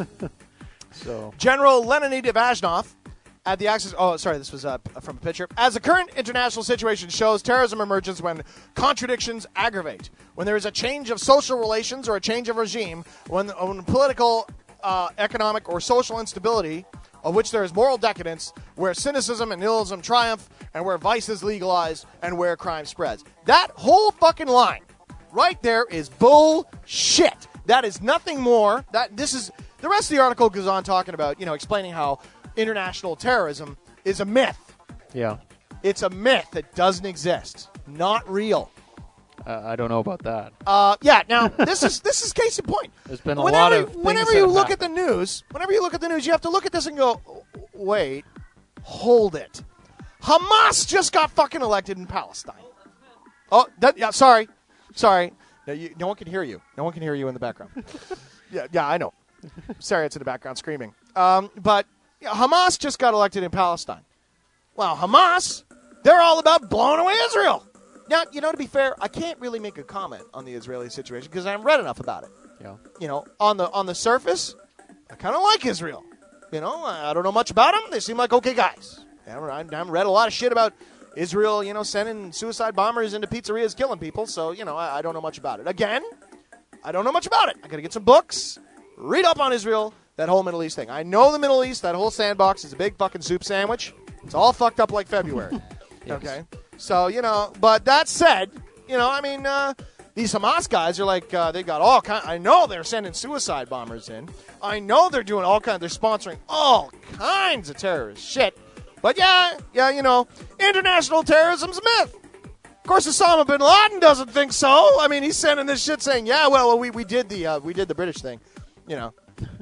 So, General Leonid Ivashnov at the Axis. Oh, sorry, this was uh, from a picture. As the current international situation shows, terrorism emerges when contradictions aggravate, when there is a change of social relations or a change of regime, when, when political, uh, economic, or social instability, of which there is moral decadence, where cynicism and nihilism triumph, and where vice is legalized, and where crime spreads. That whole fucking line right there is bullshit. That is nothing more. That this is the rest of the article goes on talking about, you know, explaining how international terrorism is a myth. Yeah. It's a myth that doesn't exist. Not real. Uh, I don't know about that. Uh, yeah. Now this is this is case in point. There's been a whenever, lot of things whenever that you have look happened. at the news, whenever you look at the news, you have to look at this and go, wait, hold it. Hamas just got fucking elected in Palestine. Oh, that, yeah. Sorry, sorry. No, you, no one can hear you. No one can hear you in the background. yeah, yeah, I know. Sarah, it's in the background screaming. Um, but yeah, Hamas just got elected in Palestine. Well, Hamas, they're all about blowing away Israel. Now, you know, to be fair, I can't really make a comment on the Israeli situation because I haven't read enough about it. Yeah. You know, on the on the surface, I kind of like Israel. You know, I, I don't know much about them. They seem like okay guys. I haven't, I haven't read a lot of shit about Israel, you know, sending suicide bombers into pizzerias killing people. So, you know, I, I don't know much about it. Again, I don't know much about it. I got to get some books, read up on Israel, that whole Middle East thing. I know the Middle East, that whole sandbox is a big fucking soup sandwich. It's all fucked up like February. Yes. Okay? So, you know, but that said, you know, I mean, uh, these Hamas guys are like, uh, they got all kind. I know they're sending suicide bombers in. I know they're doing all kinds. They're sponsoring all kinds of terrorist shit. But yeah, yeah, you know, international terrorism's a myth. Of course, Osama bin Laden doesn't think so. I mean, he's sending this shit saying, yeah, well, well we we did the uh, we did the British thing, you know.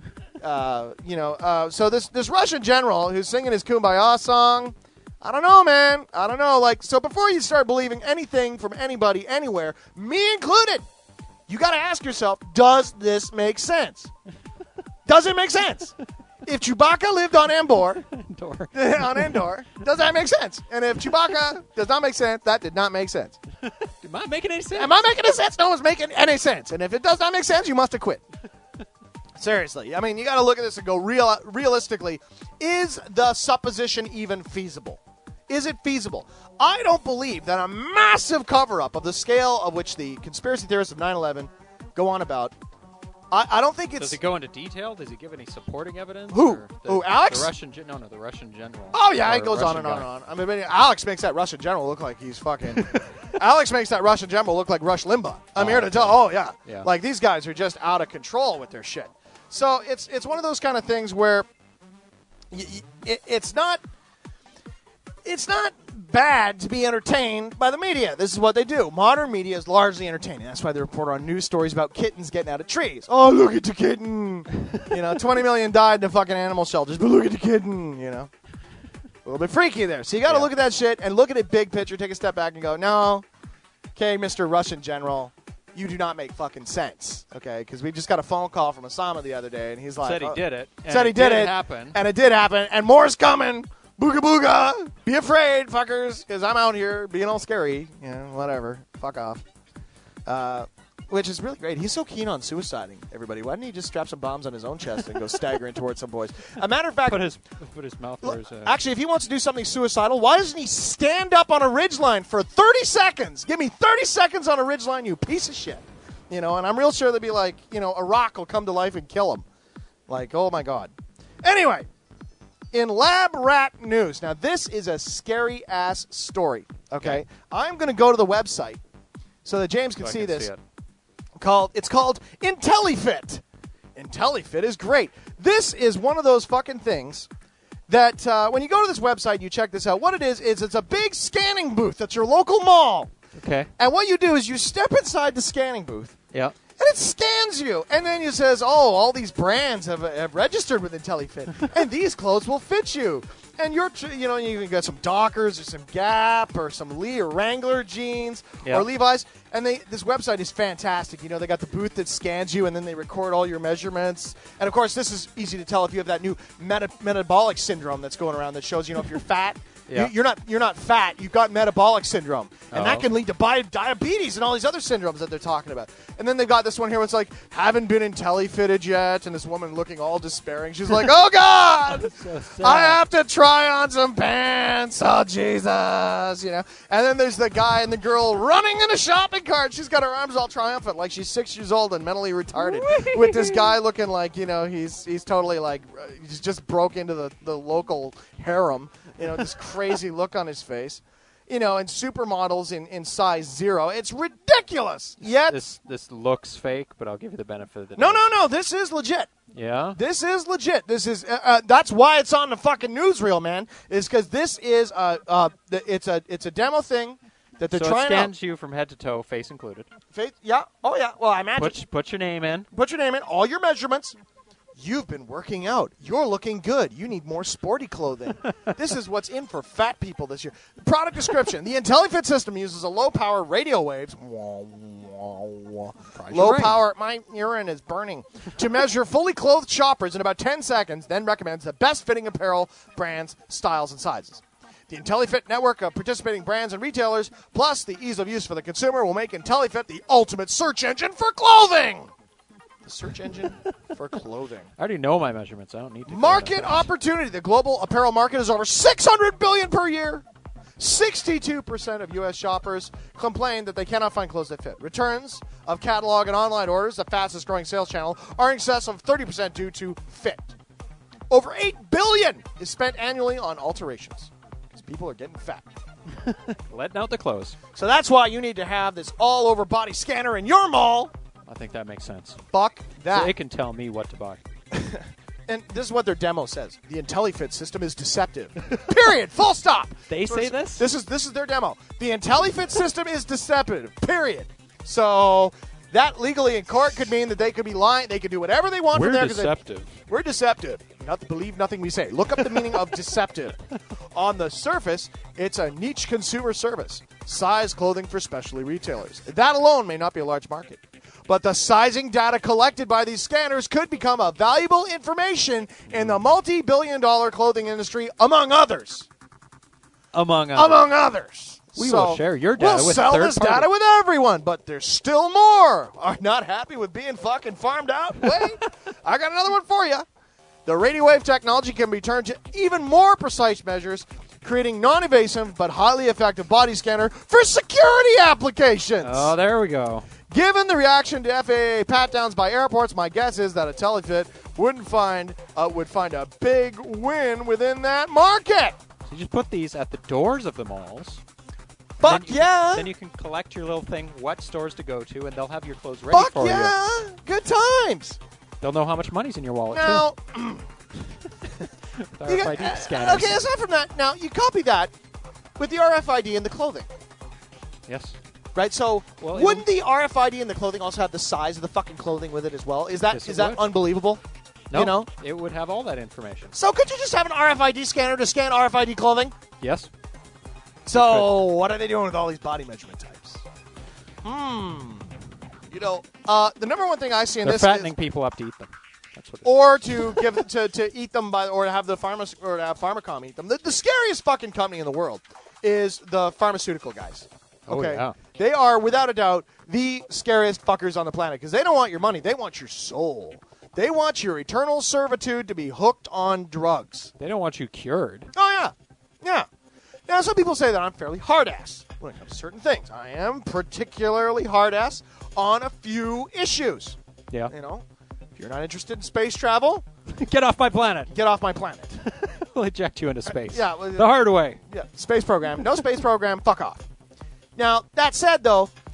Uh, you know, uh, so this this Russian general who's singing his Kumbaya song, I don't know, man. I don't know. Like, so before you start believing anything from anybody, anywhere, me included, you got to ask yourself, does this make sense? Does it make sense? If Chewbacca lived on Endor, Endor. on Endor, does that make sense? And if Chewbacca does not make sense, that did not make sense. Am I making any sense? Am I making any sense? No one's making any sense. And if it does not make sense, you must have quit. Seriously. I mean, you got to look at this and go, real, realistically, is the supposition even feasible? Is it feasible? I don't believe that a massive cover-up of the scale of which the conspiracy theorists of nine eleven go on about. I, I don't think it's... Does it go into detail? Does he give any supporting evidence? Who? Or the, Who, Alex? The Russian... No, no, the Russian general. Oh, yeah, Or it goes on and Russian on and guy. on. I mean, Alex makes that Russian general look like he's fucking... Alex makes that Russian general look like Rush Limbaugh. I'm Oh, here to okay. tell... Oh, yeah. Yeah. Like, these guys are just out of control with their shit. So it's it's one of those kind of things where y- y- it, it's not... It's not bad to be entertained by the media. This is what they do. Modern media is largely entertaining. That's why they report on news stories about kittens getting out of trees. Oh, look at the kitten. You know, twenty million died in the fucking animal shelters, but look at the kitten, you know. A little bit freaky there. So you got to Yeah. look at that shit and look at it big picture, take a step back and go, no, okay, Mister Russian General, you do not make fucking sense, okay? Because we just got a phone call from Osama the other day, and he's like... Said he oh, did it. and Said he did it. happen. And it did happen. And more's coming. Booga booga. Be afraid, fuckers, because I'm out here being all scary. You know, whatever. Fuck off. Uh, which is really great. He's so keen on suiciding everybody. Why didn't he just strap some bombs on his own chest and go staggering towards some boys? A matter of fact... Put his, put his mouth where his... Uh, Actually, if he wants to do something suicidal, why doesn't he stand up on a ridgeline for thirty seconds? Give me thirty seconds on a ridgeline, you piece of shit. You know, and I'm real sure they'll be like, you know, a rock will come to life and kill him. Like, oh my God. Anyway, in Lab Rat News. Now, this is a scary-ass story, okay? I'm going to go to the website, so that James can So I see can this. see it. Called It's called IntelliFit. IntelliFit is great. This is one of those fucking things that uh, when you go to this website, you check this out. What it is, is it's a big scanning booth at your local mall. Okay. And what you do is you step inside the scanning booth, Yeah. and it scans you. And then it says, oh, all these brands have, have registered with IntelliFit, and these clothes will fit you. And you're, tr- you know, you can get some Dockers or some Gap or some Lee or Wrangler jeans Yeah. or Levi's. And they this website is fantastic. You know, they got the booth that scans you, and then they record all your measurements. And, of course, this is easy to tell if you have that new meta- metabolic syndrome that's going around that shows, you know, if you're fat. Yeah. you, you're not you're not fat. You've got metabolic syndrome. And Oh. that can lead to bi- diabetes and all these other syndromes that they're talking about. And then they got this one here where it's like, haven't been IntelliFitted yet. And this woman looking all despairing. She's like, oh, God! I have to try on some pants. Oh, Jesus. You know. And then there's the guy and the girl running in a shopping cart. She's got her arms all triumphant like she's six years old and mentally retarded. With this guy looking like, you know, he's he's totally like, uh, he's just broke into the, the local harem. You know, this crazy look on his face. You know, and supermodels in, in size zero. It's ridiculous. Yet, This this looks fake, but I'll give you the benefit of the no, doubt. no, no. This is legit. Yeah. This is legit. This is uh, uh, that's why it's on the fucking newsreel, man. Is because this is a uh, th- it's a it's a demo thing that they're so it trying scans out. you from head to toe, face included. Faith, yeah. Oh yeah. Well, I imagine. Put put your name in. Put your name in, all your measurements. You've been working out. You're looking good. You need more sporty clothing. This is what's in for fat people this year. Product description. The IntelliFit system uses a low-power radio waves. Low-power. My urine is burning. To measure fully clothed shoppers in about ten seconds, then recommends the best-fitting apparel, brands, styles, and sizes. The IntelliFit network of participating brands and retailers, plus the ease of use for the consumer, will make IntelliFit the ultimate search engine for clothing. The search engine for clothing. I already know my measurements. I don't need to. go Market that fast. opportunity. The global apparel market is over six hundred billion dollars per year. sixty-two percent of U S shoppers complain that they cannot find clothes that fit. Returns of catalog and online orders, the fastest growing sales channel, are in excess of thirty percent due to fit. Over eight billion dollars is spent annually on alterations because people are getting fat. Letting out the clothes. So that's why you need to have this all-over body scanner in your mall. I think that makes sense. Fuck that. So it can tell me what to buy. And this is what their demo says. The IntelliFit system is deceptive. Period. Full stop. They So say it's- this? This is this is their demo. The IntelliFit system is deceptive. Period. So that legally in court could mean that they could be lying. They could do whatever they want We're from there. 'cause they- deceptive. We're deceptive. Not believe nothing we say. Look up the meaning of deceptive. On the surface, it's a niche consumer service. Size clothing for specialty retailers. That alone may not be a large market. But the sizing data collected by these scanners could become a valuable information in the multi-billion dollar clothing industry, among others. Among others. Among others. We So will share your data We'll with sell third this party. data with everyone, but there's still more. Are not happy with being fucking farmed out? Wait, I got another one for you. The radio wave technology can be turned to even more precise measures, creating non-invasive but highly effective body scanner for security applications. Oh, there we go. Given the reaction to F A A pat-downs by airports, my guess is that IntelliFit wouldn't find uh, would find a big win within that market. So you just put these at the doors of the malls. Fuck then you, yeah! Then you can collect your little thing, what stores to go to, and they'll have your clothes ready Fuck for yeah! you. Good times. They'll know how much money's in your wallet, Now, too. With you R F I got- D uh, scanners. okay, aside from that, now you copy that with the R F I D in the clothing, Yes. right? So, Well, it wouldn't the R F I D in the clothing also have the size of the fucking clothing with it as well? Is that Yes, is it that would. unbelievable? No, You know? it would have all that information. So, could you just have an R F I D scanner to scan R F I D clothing? Yes. So, what are they doing with all these body measurement types? Hmm. You know, uh, the number one thing I see in They're this fattening is, people up to eat them. That's what it is. or to give to, to eat them by, or to have the pharma, or to have Pharmacom eat them. The, the scariest fucking company in the world is the pharmaceutical guys. Oh, Okay, yeah. they are without a doubt the scariest fuckers on the planet because they don't want your money; they want your soul. They want your eternal servitude to be hooked on drugs. They don't want you cured. Oh yeah, yeah. Now some people say that I'm fairly hard ass when it comes to certain things. I am particularly hard ass on a few issues. Yeah. You know, if you're not interested in space travel, Get off my planet. get off my planet. We'll eject you into space. Yeah, well, the hard way. Yeah, space program. No space program. Fuck off. Now, that said, though,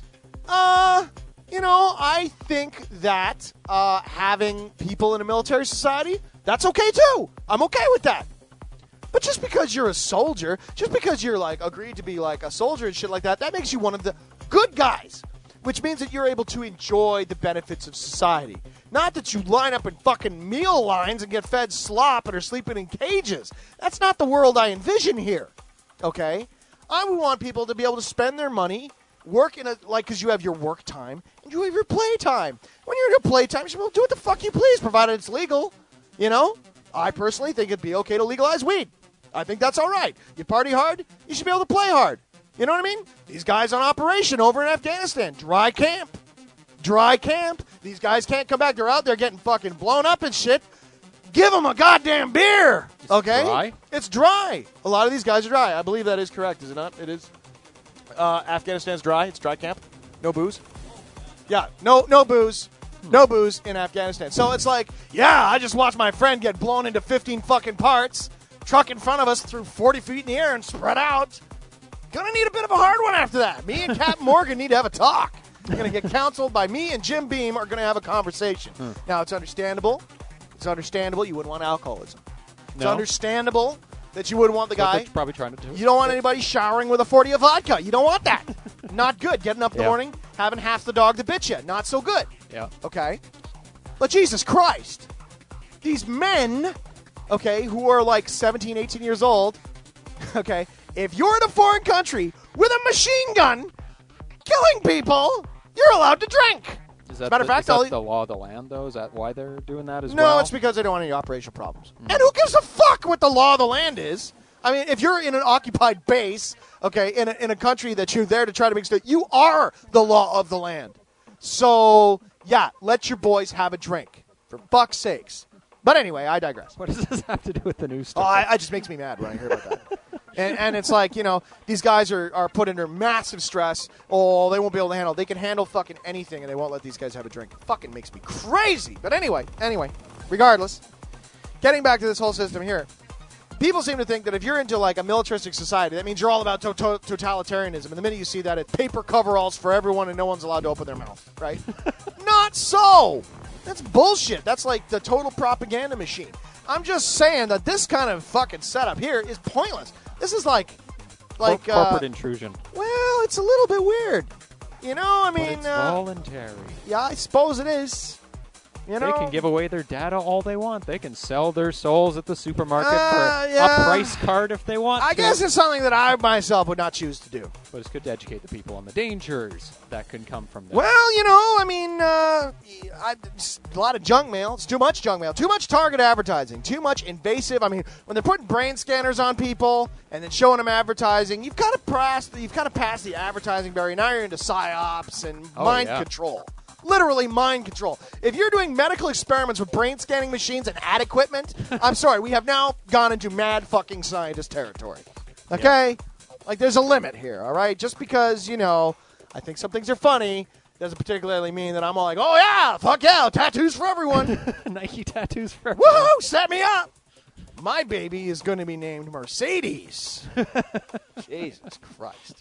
Uh, you know, I think that uh, having people in a military society, that's okay too. I'm okay with that. But just because you're a soldier, just because you're like agreed to be like a soldier and shit like that, that makes you one of the good guys. Which means that you're able to enjoy the benefits of society. Not that you line up in fucking meal lines and get fed slop and are sleeping in cages. That's not the world I envision here. Okay? I would want people to be able to spend their money, work in a, like, because you have your work time, and you have your play time. When you're in your play time, you should be able to do what the fuck you please, provided it's legal. You know? I personally think it'd be okay to legalize weed. I think that's all right. You party hard, you should be able to play hard. You know what I mean? These guys on operation over in Afghanistan, dry camp. Dry camp. These guys can't come back. They're out there getting fucking blown up and shit. Give them a goddamn beer. It's okay? Dry? It's dry. A lot of these guys are dry. I believe that is correct, is it not? It is. Uh, Afghanistan's dry. It's dry camp. No booze. Yeah, no, no booze. No booze in Afghanistan. So it's like, yeah, I just watched my friend get blown into fifteen fucking parts. Truck in front of us threw forty feet in the air and spread out. Gonna need a bit of a hard one after that. Me and Captain Morgan need to have a talk. Gonna get counseled by me and Jim Beam are gonna have a conversation. Hmm. Now, it's understandable. It's understandable you wouldn't want alcoholism. It's no. understandable that you wouldn't want the That's guy. what you're probably trying to do. You don't want anybody showering with a forty of vodka. You don't want that. Not good. Getting up in the Yeah. morning, having half the dog to bit you. Not so good. Yeah. Okay? But Jesus Christ. These men, okay, who are like seventeen, eighteen years old, okay, if you're in a foreign country with a machine gun killing people, you're allowed to drink. Is that, Matter the, of fact, is that I'll- the law of the land, though? Is that why they're doing that as no, well? it's because they don't want any operational problems. Mm. And who gives a fuck what the law of the land is? I mean, if you're in an occupied base, okay, in a, in a country that you're there to try to make sure, you are the law of the land. So, yeah, let your boys have a drink, for fuck's sakes. But anyway, I digress. What does this have to do with the news Oh, stuff? I, I just makes me mad when I hear about that. And, and it's like, you know, these guys are, are put under massive stress. Oh, they won't be able to handle it. They can handle fucking anything, and they won't let these guys have a drink. It fucking makes me crazy. But anyway, anyway, regardless, getting back to this whole system here, people seem to think that if you're into, like, a militaristic society, that means you're all about to- to- totalitarianism. And the minute you see that, it's paper coveralls for everyone, and no one's allowed to open their mouth, right? Not so. That's bullshit. That's like the total propaganda machine. I'm just saying that this kind of fucking setup here is pointless. This is like, like Cor- corporate uh, intrusion. well, it's a little bit weird. You know, I But mean, it's uh, voluntary. yeah, I suppose it is. You know, They can give away their data all they want. They can sell their souls at the supermarket Uh, for yeah. a price card if they want I to. guess it's something that I myself would not choose to do. But it's good to educate the people on the dangers that can come from this. Well, you know, I mean, uh, I, a lot of junk mail. It's too much junk mail. Too much target advertising. Too much invasive. I mean, when they're putting brain scanners on people and then showing them advertising, you've got to pass. You've got to pass the advertising barrier. Now you're into psyops and Oh, mind yeah. control. Literally mind control. If you're doing medical experiments with brain scanning machines and ad equipment, I'm sorry, we have now gone into mad fucking scientist territory. Okay? Like, there's a limit here, all right? Just because, you know, I think some things are funny doesn't particularly mean that I'm all like, oh, yeah, fuck yeah, tattoos for everyone. Nike tattoos for everyone. Woohoo, set me up. My baby is going to be named Mercedes. Jesus Christ.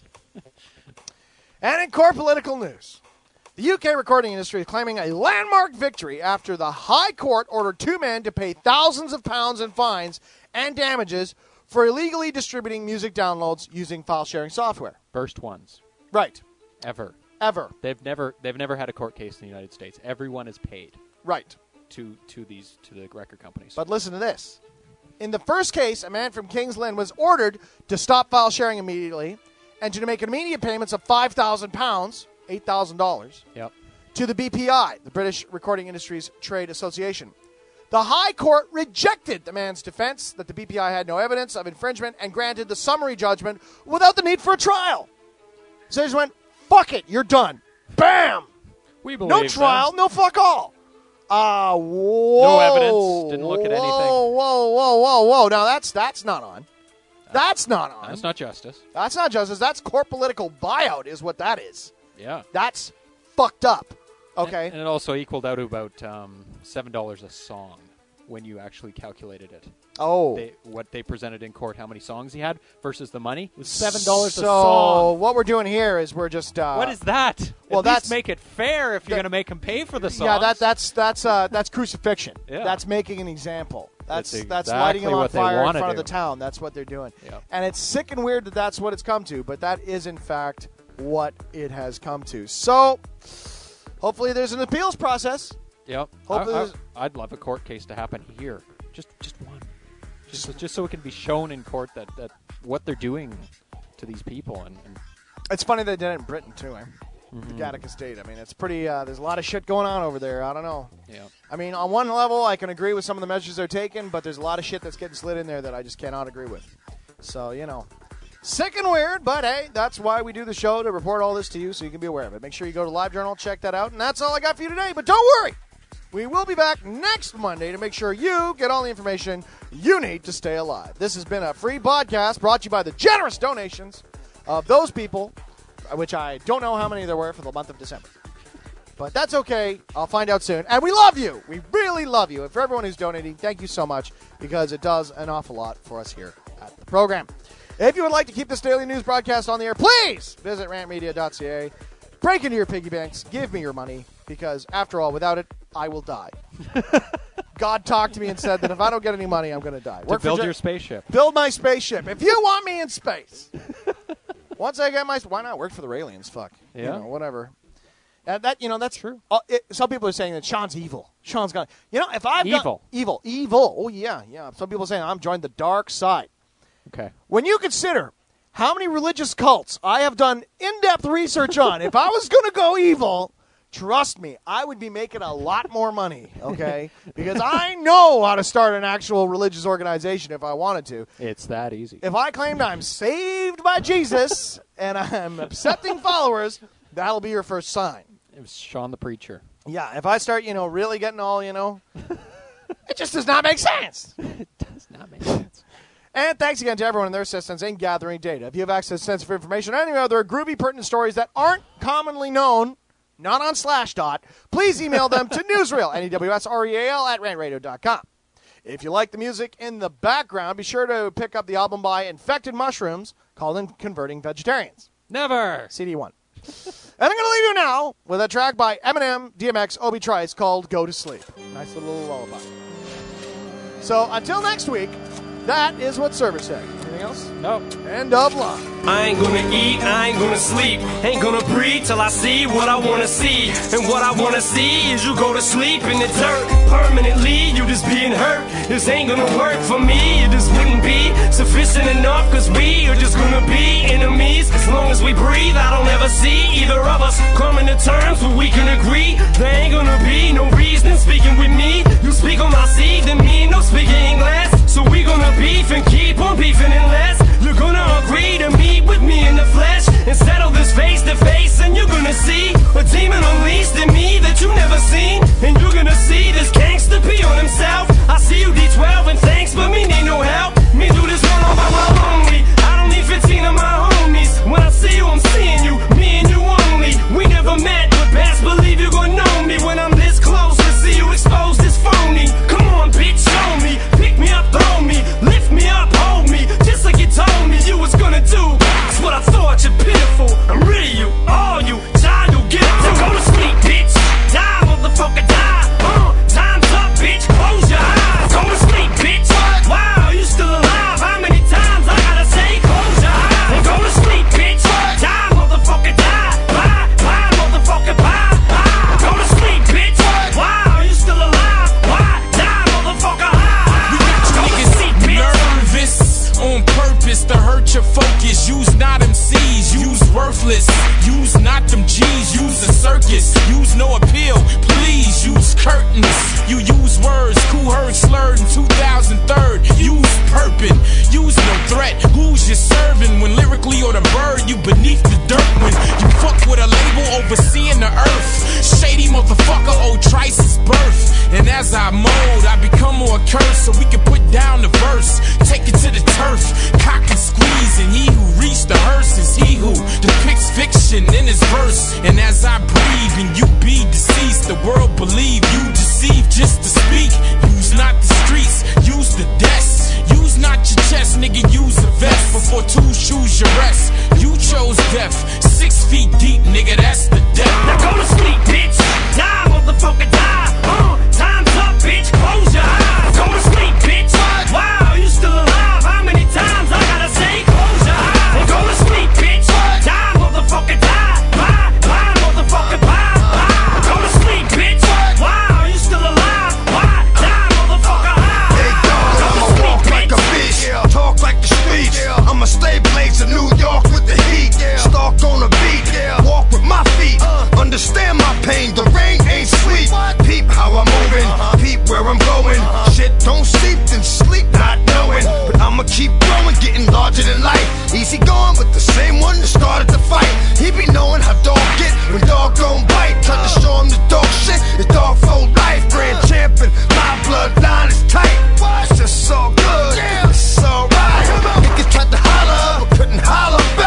And in core political news, the U K recording industry is claiming a landmark victory after the High Court ordered two men to pay thousands of pounds in fines and damages for illegally distributing music downloads using file-sharing software. First ones Right. ever. Ever. They've never they've never had a court case in the United States. Everyone is paid Right. to to these to the record companies. But listen to this. In the first case, a man from Kings Lynn was ordered to stop file sharing immediately and to make immediate payments of five thousand pounds, eight thousand dollars, yep. to the B P I, the British Recording Industries Trade Association. The High Court rejected the man's defense that the B P I had no evidence of infringement and granted the summary judgment without the need for a trial. So they just went, fuck it, you're done. Bam! We believe No them. trial, no fuck all. Ah, uh, whoa. No evidence, didn't look at anything. Whoa, whoa, whoa, whoa, whoa. Now that's that's not on. That's not on. That's not justice. That's not justice. That's court political buyout is what that is. Yeah. That's fucked up. Okay. And, and it also equaled out to about um, seven dollars a song when you actually calculated it. Oh. They, what they presented in court, how many songs he had versus the money. It was seven dollars so a song. what we're doing here is we're just. Uh, What is that? Well, At that's least make it fair if you're that- going to make him pay for the songs. Yeah, that that's that's uh, that's crucifixion. Yeah. That's making an example. That's That's that's, exactly lighting him on what they fire in wanna front of do. the town. That's what they're doing. Yep. And it's sick and weird that that's what it's come to, but that is in fact what it has come to. So hopefully there's an appeals process. Yep. Hopefully I, there's- I, I'd love a court case to happen here. Just just one. Just, just so it can be shown in court that, that what they're doing to these people. And, and It's funny they did it in Britain too, eh? Mm-hmm. The Gattaca State. I mean, it's pretty. Uh, there's a lot of shit going on over there. I don't know. yeah. I mean, on one level, I can agree with some of the measures they're taking, but there's a lot of shit that's getting slid in there that I just cannot agree with. So, you know, sick and weird, but hey, that's why we do the show, to report all this to you so you can be aware of it. Make sure you go to LiveJournal, check that out, and that's all I got for you today. But don't worry, we will be back next Monday to make sure you get all the information you need to stay alive. This has been a free podcast brought to you by the generous donations of those people, which I don't know how many there were for the month of December. But that's okay. I'll find out soon. And we love you. We really love you. And for everyone who's donating, thank you so much, because it does an awful lot for us here at the program. If you would like to keep this daily news broadcast on the air, please visit rant media dot c a. Break into your piggy banks. Give me your money, because after all, without it, I will die. God talked to me and said that if I don't get any money, I'm going to die. To Work for build Gen- your spaceship. Build my spaceship. If you want me in space. Once I get my... Why not work for the Raelians? Fuck. You Yeah. know, whatever. And that, you know, that's true. Uh, it, some people are saying that Sean's evil. Sean's gonna... You know, if I've done- Evil. Evil. Evil. Oh, yeah, yeah. Some people are saying I'm joined the dark side. Okay. When you consider how many religious cults I have done in-depth research on, if I was going to go evil... Trust me, I would be making a lot more money, okay? Because I know how to start an actual religious organization if I wanted to. It's that easy. If I claimed I'm saved by Jesus and I'm accepting followers, that'll be your first sign. It was Sean the Preacher. Yeah, if I start, you know, really getting all, you know, it just does not make sense. It does not make sense. And thanks again to everyone in their assistance in gathering data. If you have access to sensitive information or any other groovy, pertinent stories that aren't commonly known, not on Slashdot, please email them to newsreel, N E W S R E A L, at rant radio dot com. If you like the music in the background, be sure to pick up the album by Infected Mushrooms called Converting Vegetarians. Never. C D one. And I'm going to leave you now with a track by Eminem, D M X, Obi Trice called Go to Sleep. Nice little lullaby. So until next week, that is what Server said. Anything else? No. End of line. I ain't gonna eat, I ain't gonna sleep, ain't gonna breathe till I see what I wanna see. And what I wanna see is you go to sleep in the dirt permanently, you just being hurt. This ain't gonna work for me, it just wouldn't be sufficient enough, cause we are just gonna be enemies. As long as we breathe, I don't ever see either of us coming to terms where we can agree. There ain't gonna be no reason speaking with me. You speak on my seed, then me no speaking English. So we gonna beef and keep on beefing unless you're gonna agree to meet with me in the flesh and settle this face to face. And you're gonna see a demon unleashed in me that you never seen. And you're gonna see this gangster pee on himself. I see you D twelve and thanks, but me need no help. Me do this one on my lonely. I don't need fifteen of my homies. When I see you, I'm seeing you, me and you only. We never met, but best believe you're gonna know me when I'm this close to see you exposed as phony. Come on, bitch, show me. Pick me up, throw me, lift me up, hold me, just like you told me you was gonna do. That's what I thought, you're pitiful. I'm rid of you, all you, child, you get up. So go to sleep, bitch. Die, motherfucker, die. Uh, time's up, bitch. Close your eyes. Go to sleep, bitch. Wow, you still alive? How many times I gotta say close your eyes? And go to sleep, bitch. Die, motherfucker, die. Bye, bye, motherfucker, bye. Bye. Go to sleep, bitch. Wow, you still alive? Why? Die, motherfucker, nervous on purpose to hurt your focus. Use not M Cs, use worthless. Use not them G's, use a circus. Use no appeal, please use curtains. You use words, cool heard slurred in two thousand three. Use purpose, use no threat. Who's you serving when lyrically or the bird you beneath the dirt? When you fuck with a label overseeing the earth. Shady motherfucker, old Trice's birth. And as I mold, I become more cursed so we can put down the verse. Take it to the turf, cock and squeeze. And he who reached the hearse is he who depicts fiction in his verse. And as I breathe and you be deceased, the world believe you deceive just to speak. Use not the streets, use the desk. one, but the same one that started the fight. He be knowing how dog get when dog gon' bite. Tried to show him the dog shit, his dog for life. Grand champion, my bloodline is tight. It's just so good, it's alright. Niggas tried to holler, but couldn't holler back.